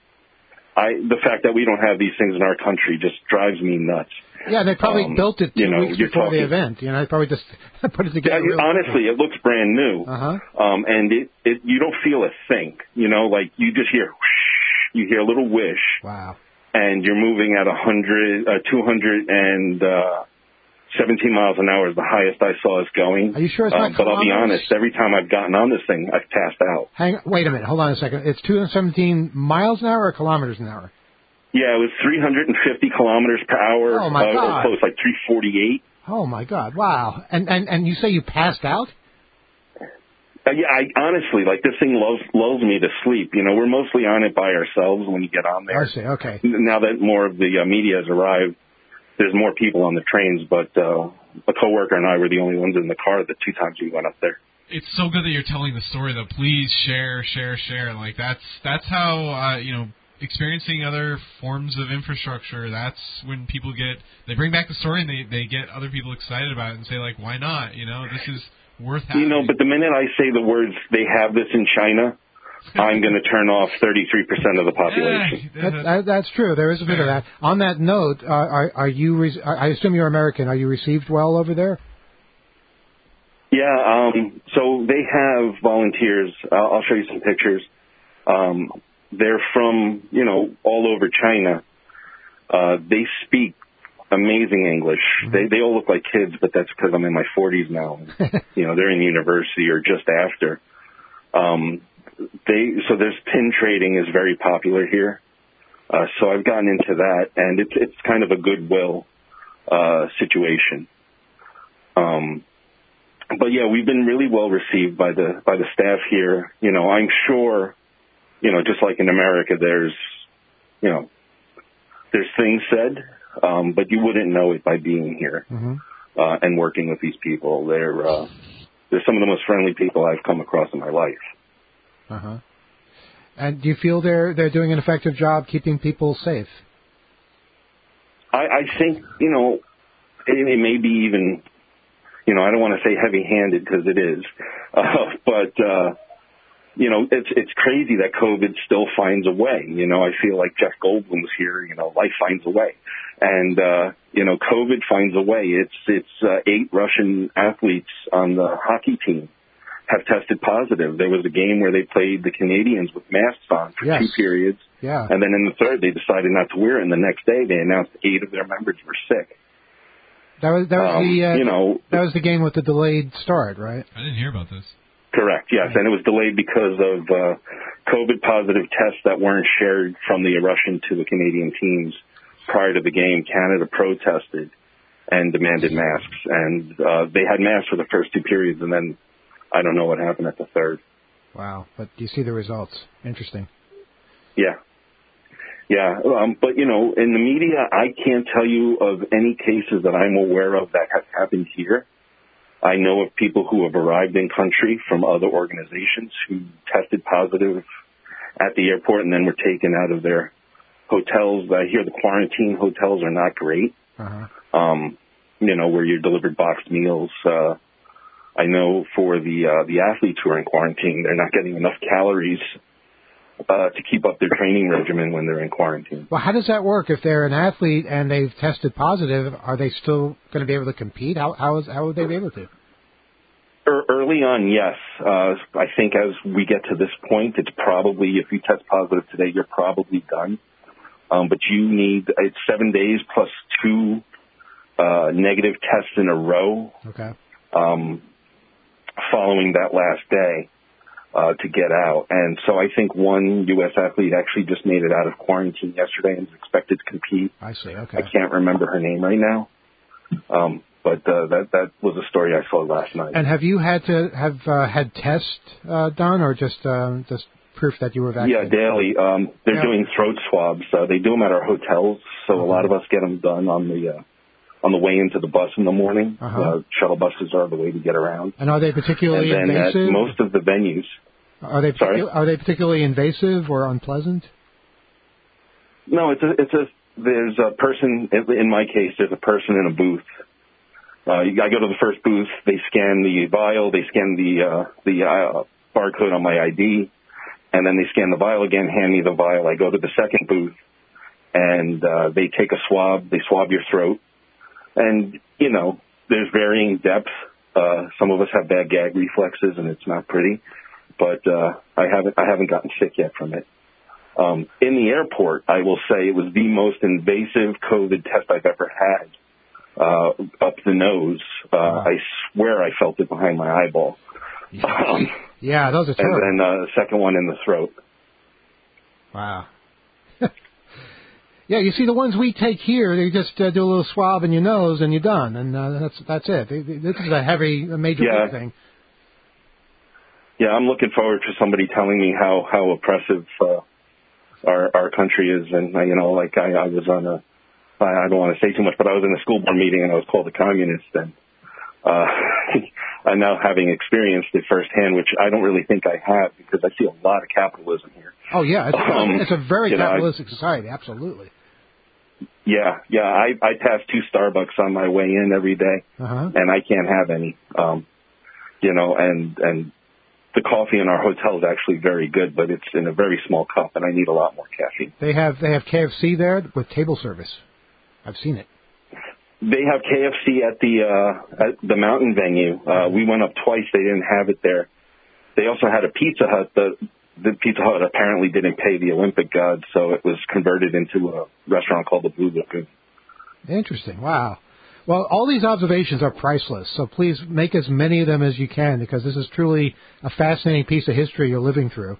I, the fact that we don't have these things in our country just drives me nuts. Yeah, they probably um, built it two you know, weeks before talking, the event. You know, they probably just put it together. Yeah, honestly, quickly. It looks brand new. Uh-huh. Um, and it, it, you don't feel a thing, you know, like you just hear, whoosh, you hear a little wish. Wow. And you're moving at a hundred, uh, two hundred and, uh, seventeen miles an hour is the highest I saw us going. Are you sure it's not um, But I'll be kilometers? honest, every time I've gotten on this thing, I've passed out. Hang. Wait a minute. Hold on a second. It's two hundred seventeen miles an hour or kilometers an hour? Yeah, it was three hundred fifty kilometers per hour. Oh, my uh, God. Or close, like three forty-eight. Oh, my God. Wow. And and, and you say you passed out? Uh, yeah, I honestly, like, this thing lulls, lulls me to sleep. You know, we're mostly on it by ourselves when you get on there. I see. Okay. Now that more of the uh, media has arrived, there's more people on the trains, but uh, a coworker and I were the only ones in the car the two times we went up there. It's so good that you're telling the story, though. Please share, share, share. Like, that's that's how, uh, you know, experiencing other forms of infrastructure, that's when people get, they bring back the story and they, they get other people excited about it and say, like, why not? You know, this is worth having. You know, but the minute I say the words, they have this in China, I'm going to turn off thirty-three percent of the population. Yeah, that, that, that's true. There is a bit of that. On that note, uh, are, are you? Re- I assume you're American. Are you received well over there? Yeah. Um, so they have volunteers. I'll, I'll show you some pictures. Um, they're from, you know, all over China. Uh, they speak amazing English. Mm-hmm. They they all look like kids, but that's because I'm in my forties now. You know, they're in university or just after. Um, They so there's pin trading is very popular here, uh, so I've gotten into that, and it's it's kind of a goodwill uh, situation. Um, but yeah, we've been really well received by the by the staff here. You know, I'm sure, you know, just like in America, there's, you know, there's things said, um, but you wouldn't know it by being here mm-hmm. uh, and working with these people. They're uh, they're some of the most friendly people I've come across in my life. Uh huh. And do you feel they're they're doing an effective job keeping people safe? I, I think, you know, it, it may be even, you know, I don't want to say heavy-handed because it is, uh, but uh, you know, it's it's crazy that COVID still finds a way. You know, I feel like Jeff Goldblum's here. You know, life finds a way, and uh, you know, COVID finds a way. It's it's uh, eight Russian athletes on the hockey team have tested positive. There was a game where they played the Canadians with masks on for yes. two periods. Yeah. And then in the third, they decided not to wear it. And the next day, they announced eight of their members were sick. That was that was um, the uh, you know, that was the game with the delayed start, right? I didn't hear about this. Correct. Yes, and it was delayed because of uh, COVID positive tests that weren't shared from the Russian to the Canadian teams prior to the game. Canada protested, and demanded masks. And uh, they had masks for the first two periods, and then I don't know what happened at the third. Wow. But you see the results. Interesting. Yeah. Yeah. Um, but, you know, in the media, I can't tell you of any cases that I'm aware of that have happened here. I know of people who have arrived in country from other organizations who tested positive at the airport and then were taken out of their hotels. I hear the quarantine hotels are not great. Uh-huh. Um, you know, where you're delivered boxed meals. Uh, I know for the uh, the athletes who are in quarantine, they're not getting enough calories uh, to keep up their training regimen when they're in quarantine. Well, how does that work? If they're an athlete and they've tested positive, are they still going to be able to compete? How how, is, how would they be able to? Early on, yes. Uh, I think as we get to this point, it's probably, if you test positive today, you're probably done. Um, but you need, it's seven days plus two uh, negative tests in a row. Okay. Um, following that last day uh, to get out. And so I think one U S athlete actually just made it out of quarantine yesterday and is expected to compete. I see, okay. I can't remember her name right now. Um, but uh, that that was a story I saw last night. And have you had to have uh, had tests uh, done, or just uh, just proof that you were vaccinated? Yeah, daily. Um, they're yeah. doing throat swabs. Uh, they do them at our hotels, so uh-huh. a lot of us get them done on the uh, on the way into the bus in the morning. Uh-huh. Uh, shuttle buses are the way to get around. And are they particularly and then invasive? At most of the venues. Are they Sorry? are they particularly invasive or unpleasant? No, it's a it's a there's a person. In my case, there's a person in a booth. Uh, I go to the first booth. They scan the vial. They scan the uh, the uh, barcode on my I D, and then they scan the vial again. Hand me the vial. I go to the second booth, and uh, they take a swab. They swab your throat, and you know there's varying depth. Uh, some of us have bad gag reflexes, and it's not pretty. But uh, I haven't I haven't gotten sick yet from it. Um, in the airport, I will say it was the most invasive COVID test I've ever had. Uh, up the nose. Uh, wow. I swear I felt it behind my eyeball. Um, yeah, those are terrible. And then uh, the second one in the throat. Wow. Yeah, you see the ones we take here, they just uh, do a little swab in your nose and you're done, and uh, that's that's it. They, they, this is a heavy, a major yeah. thing. Yeah, I'm looking forward to somebody telling me how how oppressive uh, our our country is, and uh, you know, like I, I was on a. I don't want to say too much, but I was in a school board meeting and I was called a communist, and uh, I'm now having experienced it firsthand, which I don't really think I have because I see a lot of capitalism here. Oh yeah, it's, um, it's a very capitalistic know, I, society, absolutely. Yeah, yeah, I, I pass two Starbucks on my way in every day, uh-huh. and I can't have any. Um, you know, and and the coffee in our hotel is actually very good, but it's in a very small cup, and I need a lot more caffeine. They have they have K F C there with table service. I've seen it. They have K F C at the uh, at the mountain venue. Uh, we went up twice. They didn't have it there. They also had a Pizza Hut. The, the Pizza Hut apparently didn't pay the Olympic gods, so it was converted into a restaurant called the Blue Lagoon. Interesting. Wow. Well, all these observations are priceless, so please make as many of them as you can, because this is truly a fascinating piece of history you're living through.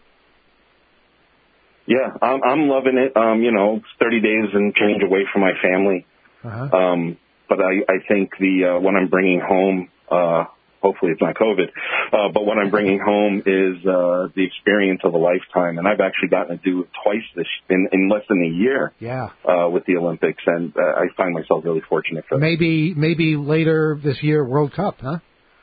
Yeah, I'm, I'm loving it. Um, you know, it's thirty days and change away from my family. Uh-huh. Um, but I, I think the uh, what I'm bringing home, uh, hopefully it's not COVID, uh, but what I'm bringing home is uh, the experience of a lifetime. And I've actually gotten to do it twice this in, in less than a year. Yeah. Uh, with the Olympics, and uh, I find myself really fortunate for that. Maybe maybe later this year, World Cup, huh?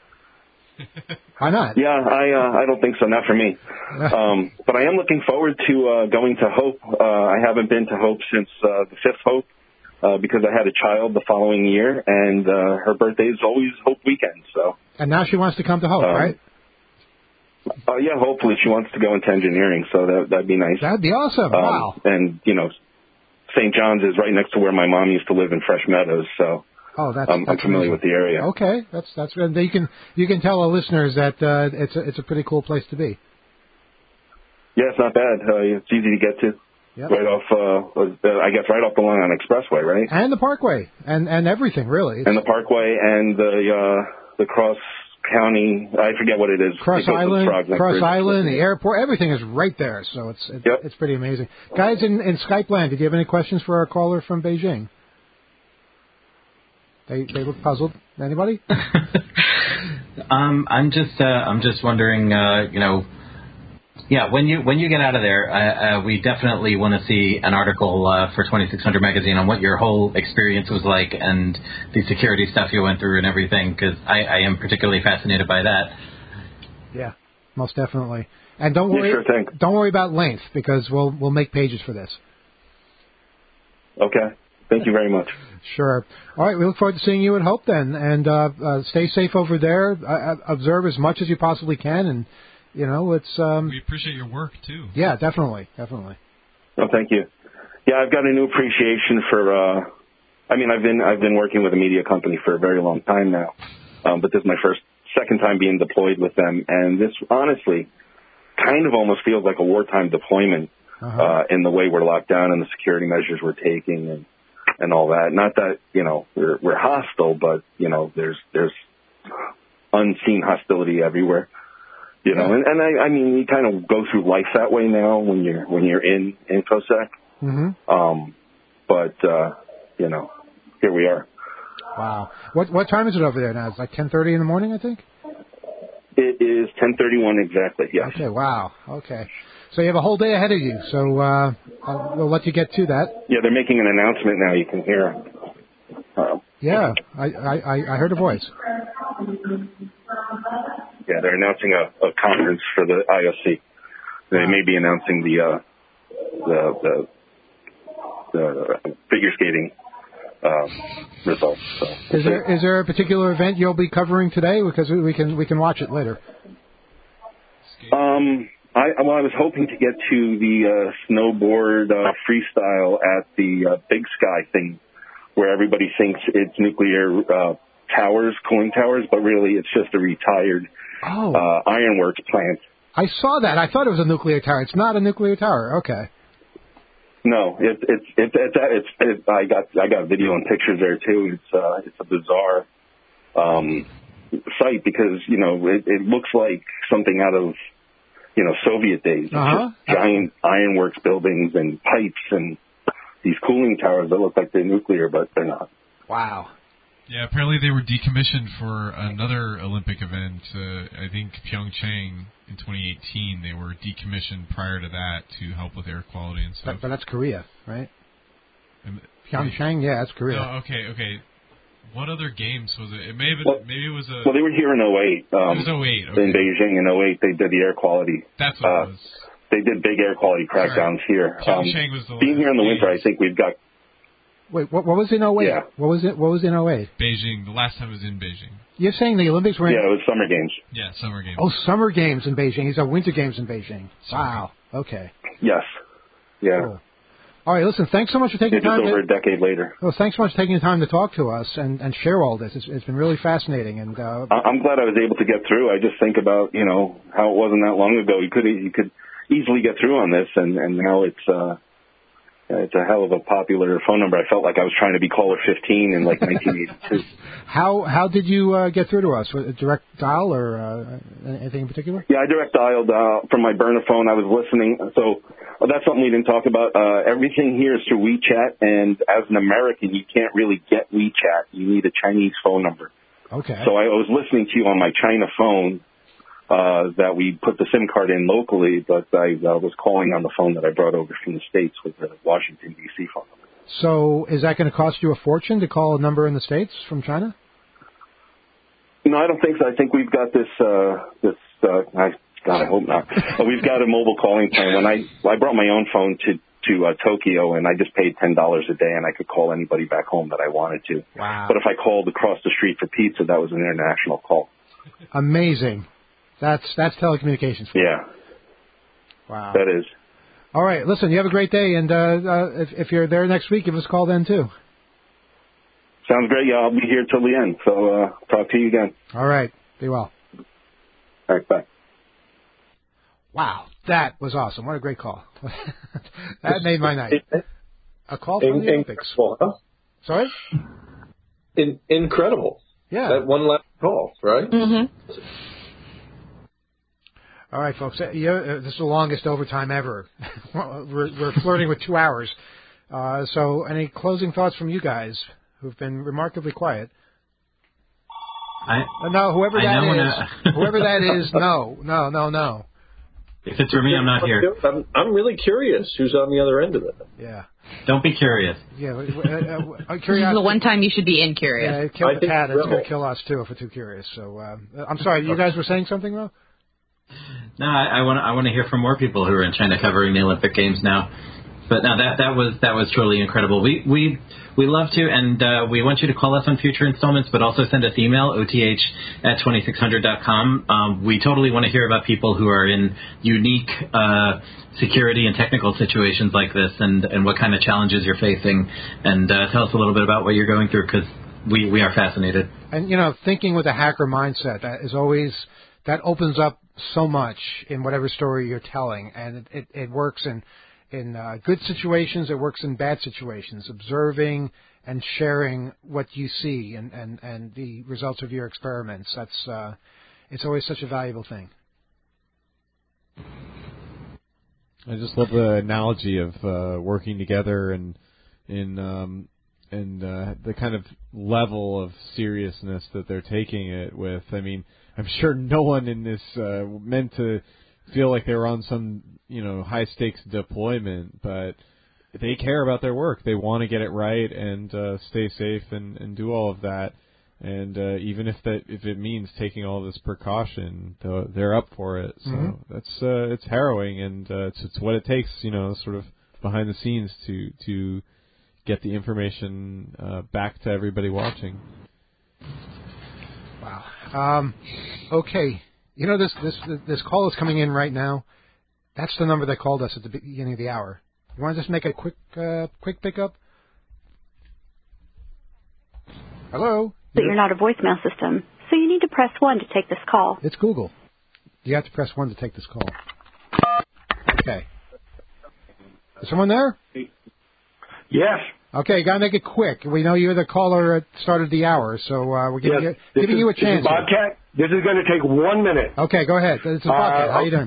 Why not? Yeah, I uh, I don't think so. Not for me. Um, but I am looking forward to uh, going to Hope. Uh, I haven't been to Hope since uh, the fifth Hope uh, because I had a child the following year, and uh, her birthday is always Hope weekend. So. And now she wants to come to Hope, um, right? Oh uh, yeah, hopefully she wants to go into engineering, so that that'd be nice. That'd be awesome. Um, wow. And you know, Saint John's is right next to where my mom used to live in Fresh Meadows, so. Oh, that's, I'm, that's I'm familiar amazing. with the area. Okay, that's that's and you can you can tell our listeners that uh, it's a, it's a pretty cool place to be. Yeah, it's not bad. Uh, it's easy to get to. Yep. Right off, uh, uh, I guess, right off the Long Island Expressway, right? And the Parkway, and and everything really. It's and the Parkway and the uh, the Cross County. I forget what it is. Cross Island, Cross Bridge. Island, the airport, everything is right there. So it's it's, yep. it's pretty amazing. Guys in in Skype land, did you have any questions for our caller from Beijing? They they look puzzled. Anybody? um, I'm just uh, I'm just wondering, uh, you know, yeah, when you when you get out of there, uh, uh, we definitely want to see an article uh, for twenty-six hundred magazine on what your whole experience was like and the security stuff you went through and everything, because I, I am particularly fascinated by that. Yeah, most definitely. And don't worry, sure thing. don't worry about length, because we'll we'll make pages for this. Okay. Thank you very much. Sure. All right. We look forward to seeing you at Hope then, and uh, uh, stay safe over there. Uh, observe as much as you possibly can, and you know it's. Um, we appreciate your work too. Yeah, definitely, definitely. Oh, thank you. Yeah, I've got a new appreciation for. Uh, I mean, I've been I've been working with a media company for a very long time now, um, but this is my first second time being deployed with them, and this honestly kind of almost feels like a wartime deployment uh-huh. uh, in the way we're locked down and the security measures we're taking and, and all that. Not that, you know, we're, we're hostile, but, you know, there's, there's unseen hostility everywhere, you know, and, and I, I mean, you kind of go through life that way now when you're, when you're in InfoSec. Mm-hmm. Um, but, uh, you know, here we are. Wow. What, what time is it over there now? It's like ten thirty in the morning, I think? It is ten thirty-one exactly, yes. Okay, wow. Okay. So you have a whole day ahead of you, so uh, I'll, we'll let you get to that. Yeah, they're making an announcement now. You can hear. Uh, yeah, I, I, I heard a voice. Yeah, they're announcing a, a conference for the I O C. They wow. may be announcing the, uh, the, the, the figure skating Uh, results. So. Is there is there a particular event you'll be covering today? Because we, we can we can watch it later. Um, I well, I was hoping to get to the uh, snowboard uh, freestyle at the uh, Big Sky thing, where everybody thinks it's nuclear uh, towers, cooling towers, but really it's just a retired oh. uh, ironworks plant. I saw that. I thought it was a nuclear tower. It's not a nuclear tower. Okay. No, it's it's it's it's, it's it, I got I got video and pictures there too. It's uh, it's a bizarre um, site because you know it, it looks like something out of you know Soviet days. Uh-huh. Giant ironworks buildings and pipes and these cooling towers that look like they're nuclear, but they're not. Wow. Yeah, apparently they were decommissioned for another Olympic event. Uh, I think Pyeongchang in twenty eighteen. They were decommissioned prior to that to help with air quality and stuff. But, but that's Korea, right? Um, Pyeongchang, yeah, that's Korea. No, okay, okay. What other games was it? It may have been, well, maybe it was a. Well, they were here in oh eight. Um, it was oh eight. Okay. In Beijing in oh eight, they did the air quality. That's what uh, it was. They did big air quality crackdowns here. Pyeongchang um, was the being here in the winter, I think we've got. Wait, what, what was in oh eight? Yeah. What was it? What was in oh eight? Beijing. The last time it was in Beijing. You're saying the Olympics were in... Yeah, it was Summer Games. Yeah, Summer Games. Oh, Summer Games in Beijing. These are Winter Games in Beijing. Wow. Okay. Yes. Yeah. Cool. All right, listen, thanks so much for taking yeah, time. Just over to, a decade later. Well, thanks so much for taking the time to talk to us and, and share all this. It's, it's been really fascinating. And uh, I'm glad I was able to get through. I just think about, you know, how it wasn't that long ago. You could you could easily get through on this, and, and now it's... Uh, It's a hell of a popular phone number. I felt like I was trying to be caller fifteen in like nineteen eighty-two. How how did you uh, get through to us? Was it direct dial or uh, anything in particular? Yeah, I direct dialed uh, from my burner phone. I was listening. So well, that's something we didn't talk about. Uh, everything here is through WeChat, and as an American, you can't really get WeChat. You need a Chinese phone number. Okay. So I was listening to you on my China phone. Uh, that we put the SIM card in locally, but I uh, was calling on the phone that I brought over from the States with the Washington, D C phone number. So is that going to cost you a fortune to call a number in the States from China? No, I don't think so. I think we've got this, uh, this, uh, I, God, I hope not. But we've got a mobile calling plan. When I, I brought my own phone to, to uh, Tokyo, and I just paid ten dollars a day, and I could call anybody back home that I wanted to. Wow. But if I called across the street for pizza, that was an international call. Amazing. That's that's telecommunications. Yeah. Wow. That is. All right. Listen, you have a great day, and uh, uh, if, if you're there next week, give us a call then too. Sounds great. Yeah, I'll be here till the end. So uh, talk to you again. All right. Be well. All right. Bye. Wow, that was awesome. What a great call. That made my night. A call from in, the Olympics. Incredible, huh? Sorry? In, incredible. Yeah. That one last call, right? Mm-hmm. All right, folks. Uh, you, uh, this is the longest overtime ever. we're, we're flirting with two hours. Uh, so any closing thoughts from you guys? who've been remarkably quiet. I, uh, no, whoever I that is, wanna... whoever that is, no, no, no, no. If it's for me, I'm not here. I'm, I'm really curious who's on the other end of it. Yeah. Don't be curious. Yeah, uh, uh, This is the one time you should be in curious. Yeah, it killed I the think cat. It's so. going to kill us too if we're too curious. So um, I'm sorry. You guys were saying something, though? No, I want I want to hear from more people who are in China covering the Olympic Games now. But no, that that was that was truly incredible. We we we love to, and uh, we want you to call us on future installments, but also send us email O T H at twenty-six hundred dot com. Um, we totally want to hear about people who are in unique uh, security and technical situations like this, and, and what kind of challenges you're facing, and uh, tell us a little bit about what you're going through, because we we are fascinated. And you know, thinking with a hacker mindset, that is always that opens up so much in whatever story you're telling, and it it, it works in. In uh, good situations, it works in bad situations. Observing and sharing what you see and, and, and the results of your experiments. That's uh, it's always such a valuable thing. I just love the analogy of uh, working together and in um, and uh, the kind of level of seriousness that they're taking it with. I mean, I'm sure no one in this uh, meant to feel like they were on some, you know, high stakes deployment, but they care about their work. They want to get it right and uh, stay safe and, and do all of that. And uh, even if that if it means taking all this precaution, they're up for it. So mm-hmm. that's uh, it's harrowing, and uh, it's, it's what it takes, you know, sort of behind the scenes to to get the information uh, back to everybody watching. Wow. Um, okay. You know, this, this this call is coming in right now. That's the number that called us at the beginning of the hour. You want to just make a quick uh, quick pickup? Hello? But you're not a voicemail system, so you need to press one to take this call. It's Google. You have to press one to take this call. Okay. Is someone there? Yes. Okay, you got to make it quick. We know you're the caller at the start of the hour, so uh, we're giving, yes. you, giving is, you a chance. This is Bobcat. This is going to take one minute. Okay, go ahead. It's a Bobcat. Uh, How you doing?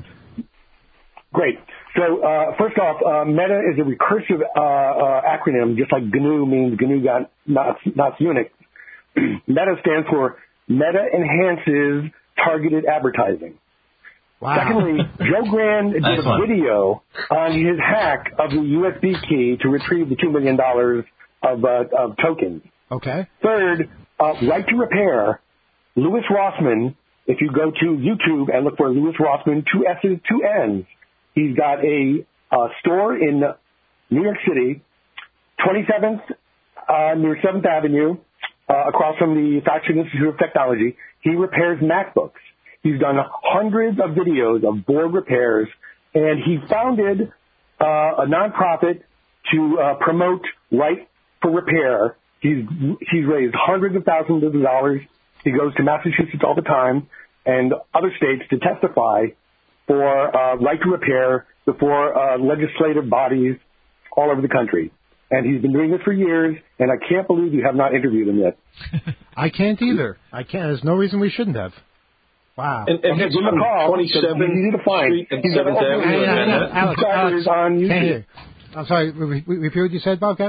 Great. So uh, first off, uh, META is a recursive uh, uh, acronym, just like G N U means G N U got not not Unix. META stands for Meta Enhances Targeted Advertising. Wow. Secondly, Joe Grand did nice a one. video on his hack of the U S B key to retrieve the two million dollars of, uh, of tokens. Okay. Third, uh, Right to Repair, Louis Rossman, if you go to YouTube and look for Louis Rossman, two S's, two N's, he's got a uh, store in New York City, twenty-seventh uh, near seventh Avenue, uh, across from the Fashion Institute of Technology. He repairs MacBooks. He's done hundreds of videos of board repairs, and he founded uh, a nonprofit to uh, promote right for repair. He's he's raised hundreds of thousands of dollars. He goes to Massachusetts all the time and other states to testify for uh, right to repair before uh, legislative bodies all over the country. And he's been doing this for years, and I can't believe you have not interviewed him yet. I can't either. I can't. There's no reason we shouldn't have. Wow. And, and okay, give him a call. twenty-seventh easy to find. Street and He's got seventh over Avenue. a million Alex, Alex, subscribers on can't YouTube. hear. I'm sorry. Re- re- repeat what you said, Bobcat?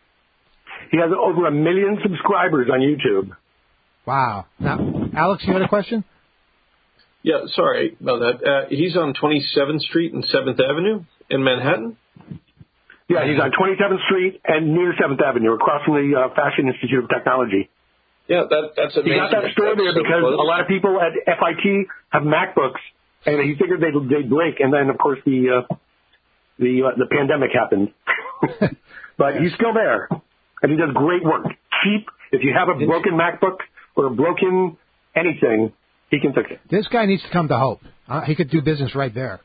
He has over a million subscribers on YouTube. Wow. Now, Alex, you had a question? Yeah, sorry about that. Uh, he's on twenty-seventh Street and seventh Avenue in Manhattan? Yeah, he's on twenty-seventh Street and near seventh Avenue, across from the uh, Fashion Institute of Technology. Yeah, that, that's amazing. He got that store there so because close. a lot of people at F I T have MacBooks, and he figured they'd, they'd break, and then, of course, the uh, the uh, the pandemic happened. But he's still there, and he does great work. Cheap. If you have a broken MacBook or a broken anything, he can fix it. This guy needs to come to Hope. Uh, he could do business right there.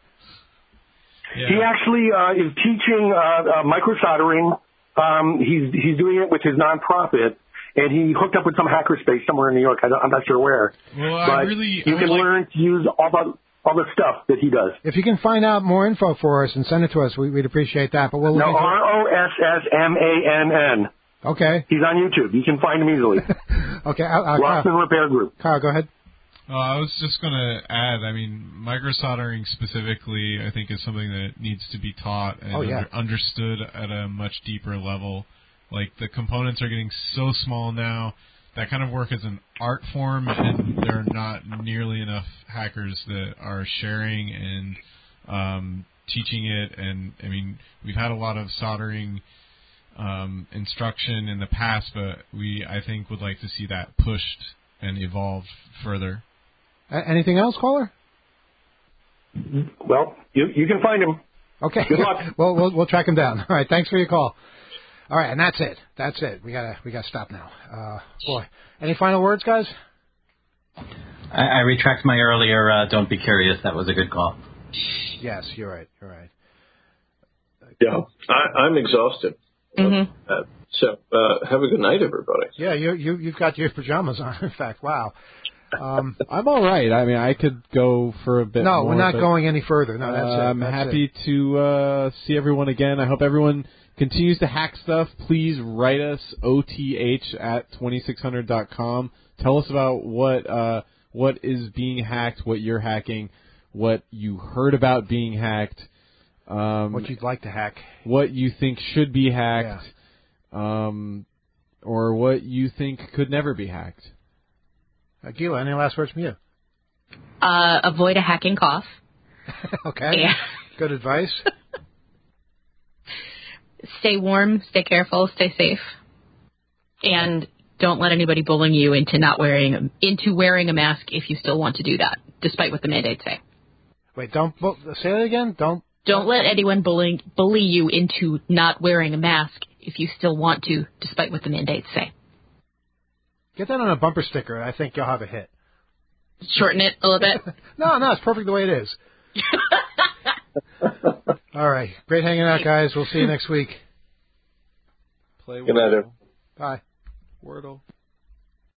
Yeah. He actually uh, is teaching uh, uh, micro soldering. Um, he's he's doing it with his nonprofit, and he hooked up with some hackerspace somewhere in New York. I don't, I'm not sure where. Well, I but really- you I can would like- learn to use all the all the stuff that he does. If you can find out more info for us and send it to us, we, we'd appreciate that. But we'll No, look into R O S S M A N N. Okay. He's on YouTube. You can find him easily. Okay. Uh, uh, Rossman Kyle, Repair Group. Kyle, go ahead. Uh, I was just going to add, I mean, microsoldering specifically, I think, is something that needs to be taught and Oh, yeah. under, understood at a much deeper level. Like the components are getting so small now. That kind of work is an art form, and there are not nearly enough hackers that are sharing and um, teaching it. And I mean, we've had a lot of soldering um, instruction in the past, but we, I think, would like to see that pushed and evolved further. A- anything else, caller? Well, you you can find him. Okay. Good luck. well, we'll we'll track him down. All right. Thanks for your call. All right, and that's it. That's it. We gotta we gotta stop now. Uh, boy, any final words, guys? I, I retract my earlier. Uh, don't be curious. That was a good call. Yes, you're right. You're right. Yeah, I, I'm exhausted. Mm-hmm. Uh, so uh, have a good night, everybody. Yeah, you you you've got your pajamas on. In fact, wow. Um, I'm all right. I mean, I could go for a bit. No, more, we're not but, going any further. No, that's uh, it. I'm That's happy it. to uh, see everyone again. I hope everyone continues to hack stuff. Please write us O T H at twenty-six hundred dot com. Tell us about what uh, what is being hacked, what you're hacking, what you heard about being hacked, um, what you'd like to hack, what you think should be hacked, yeah. um, or what you think could never be hacked. Uh, Gila, any last words from you? Uh, avoid a hacking cough. Okay. Yeah. Good advice. Stay warm, stay careful, stay safe, and don't let anybody bullying you into not wearing into wearing a mask if you still want to do that, despite what the mandates say. Wait, don't bu- say that again. Don't don't let anyone bullying bully you into not wearing a mask if you still want to, despite what the mandates say. Get that on a bumper sticker, and I think you'll have a hit. Shorten it a little bit. no, no, it's perfect the way it is. All right. Great hanging out, guys. We'll see you next week. Play Good night, everyone. Bye. Wordle.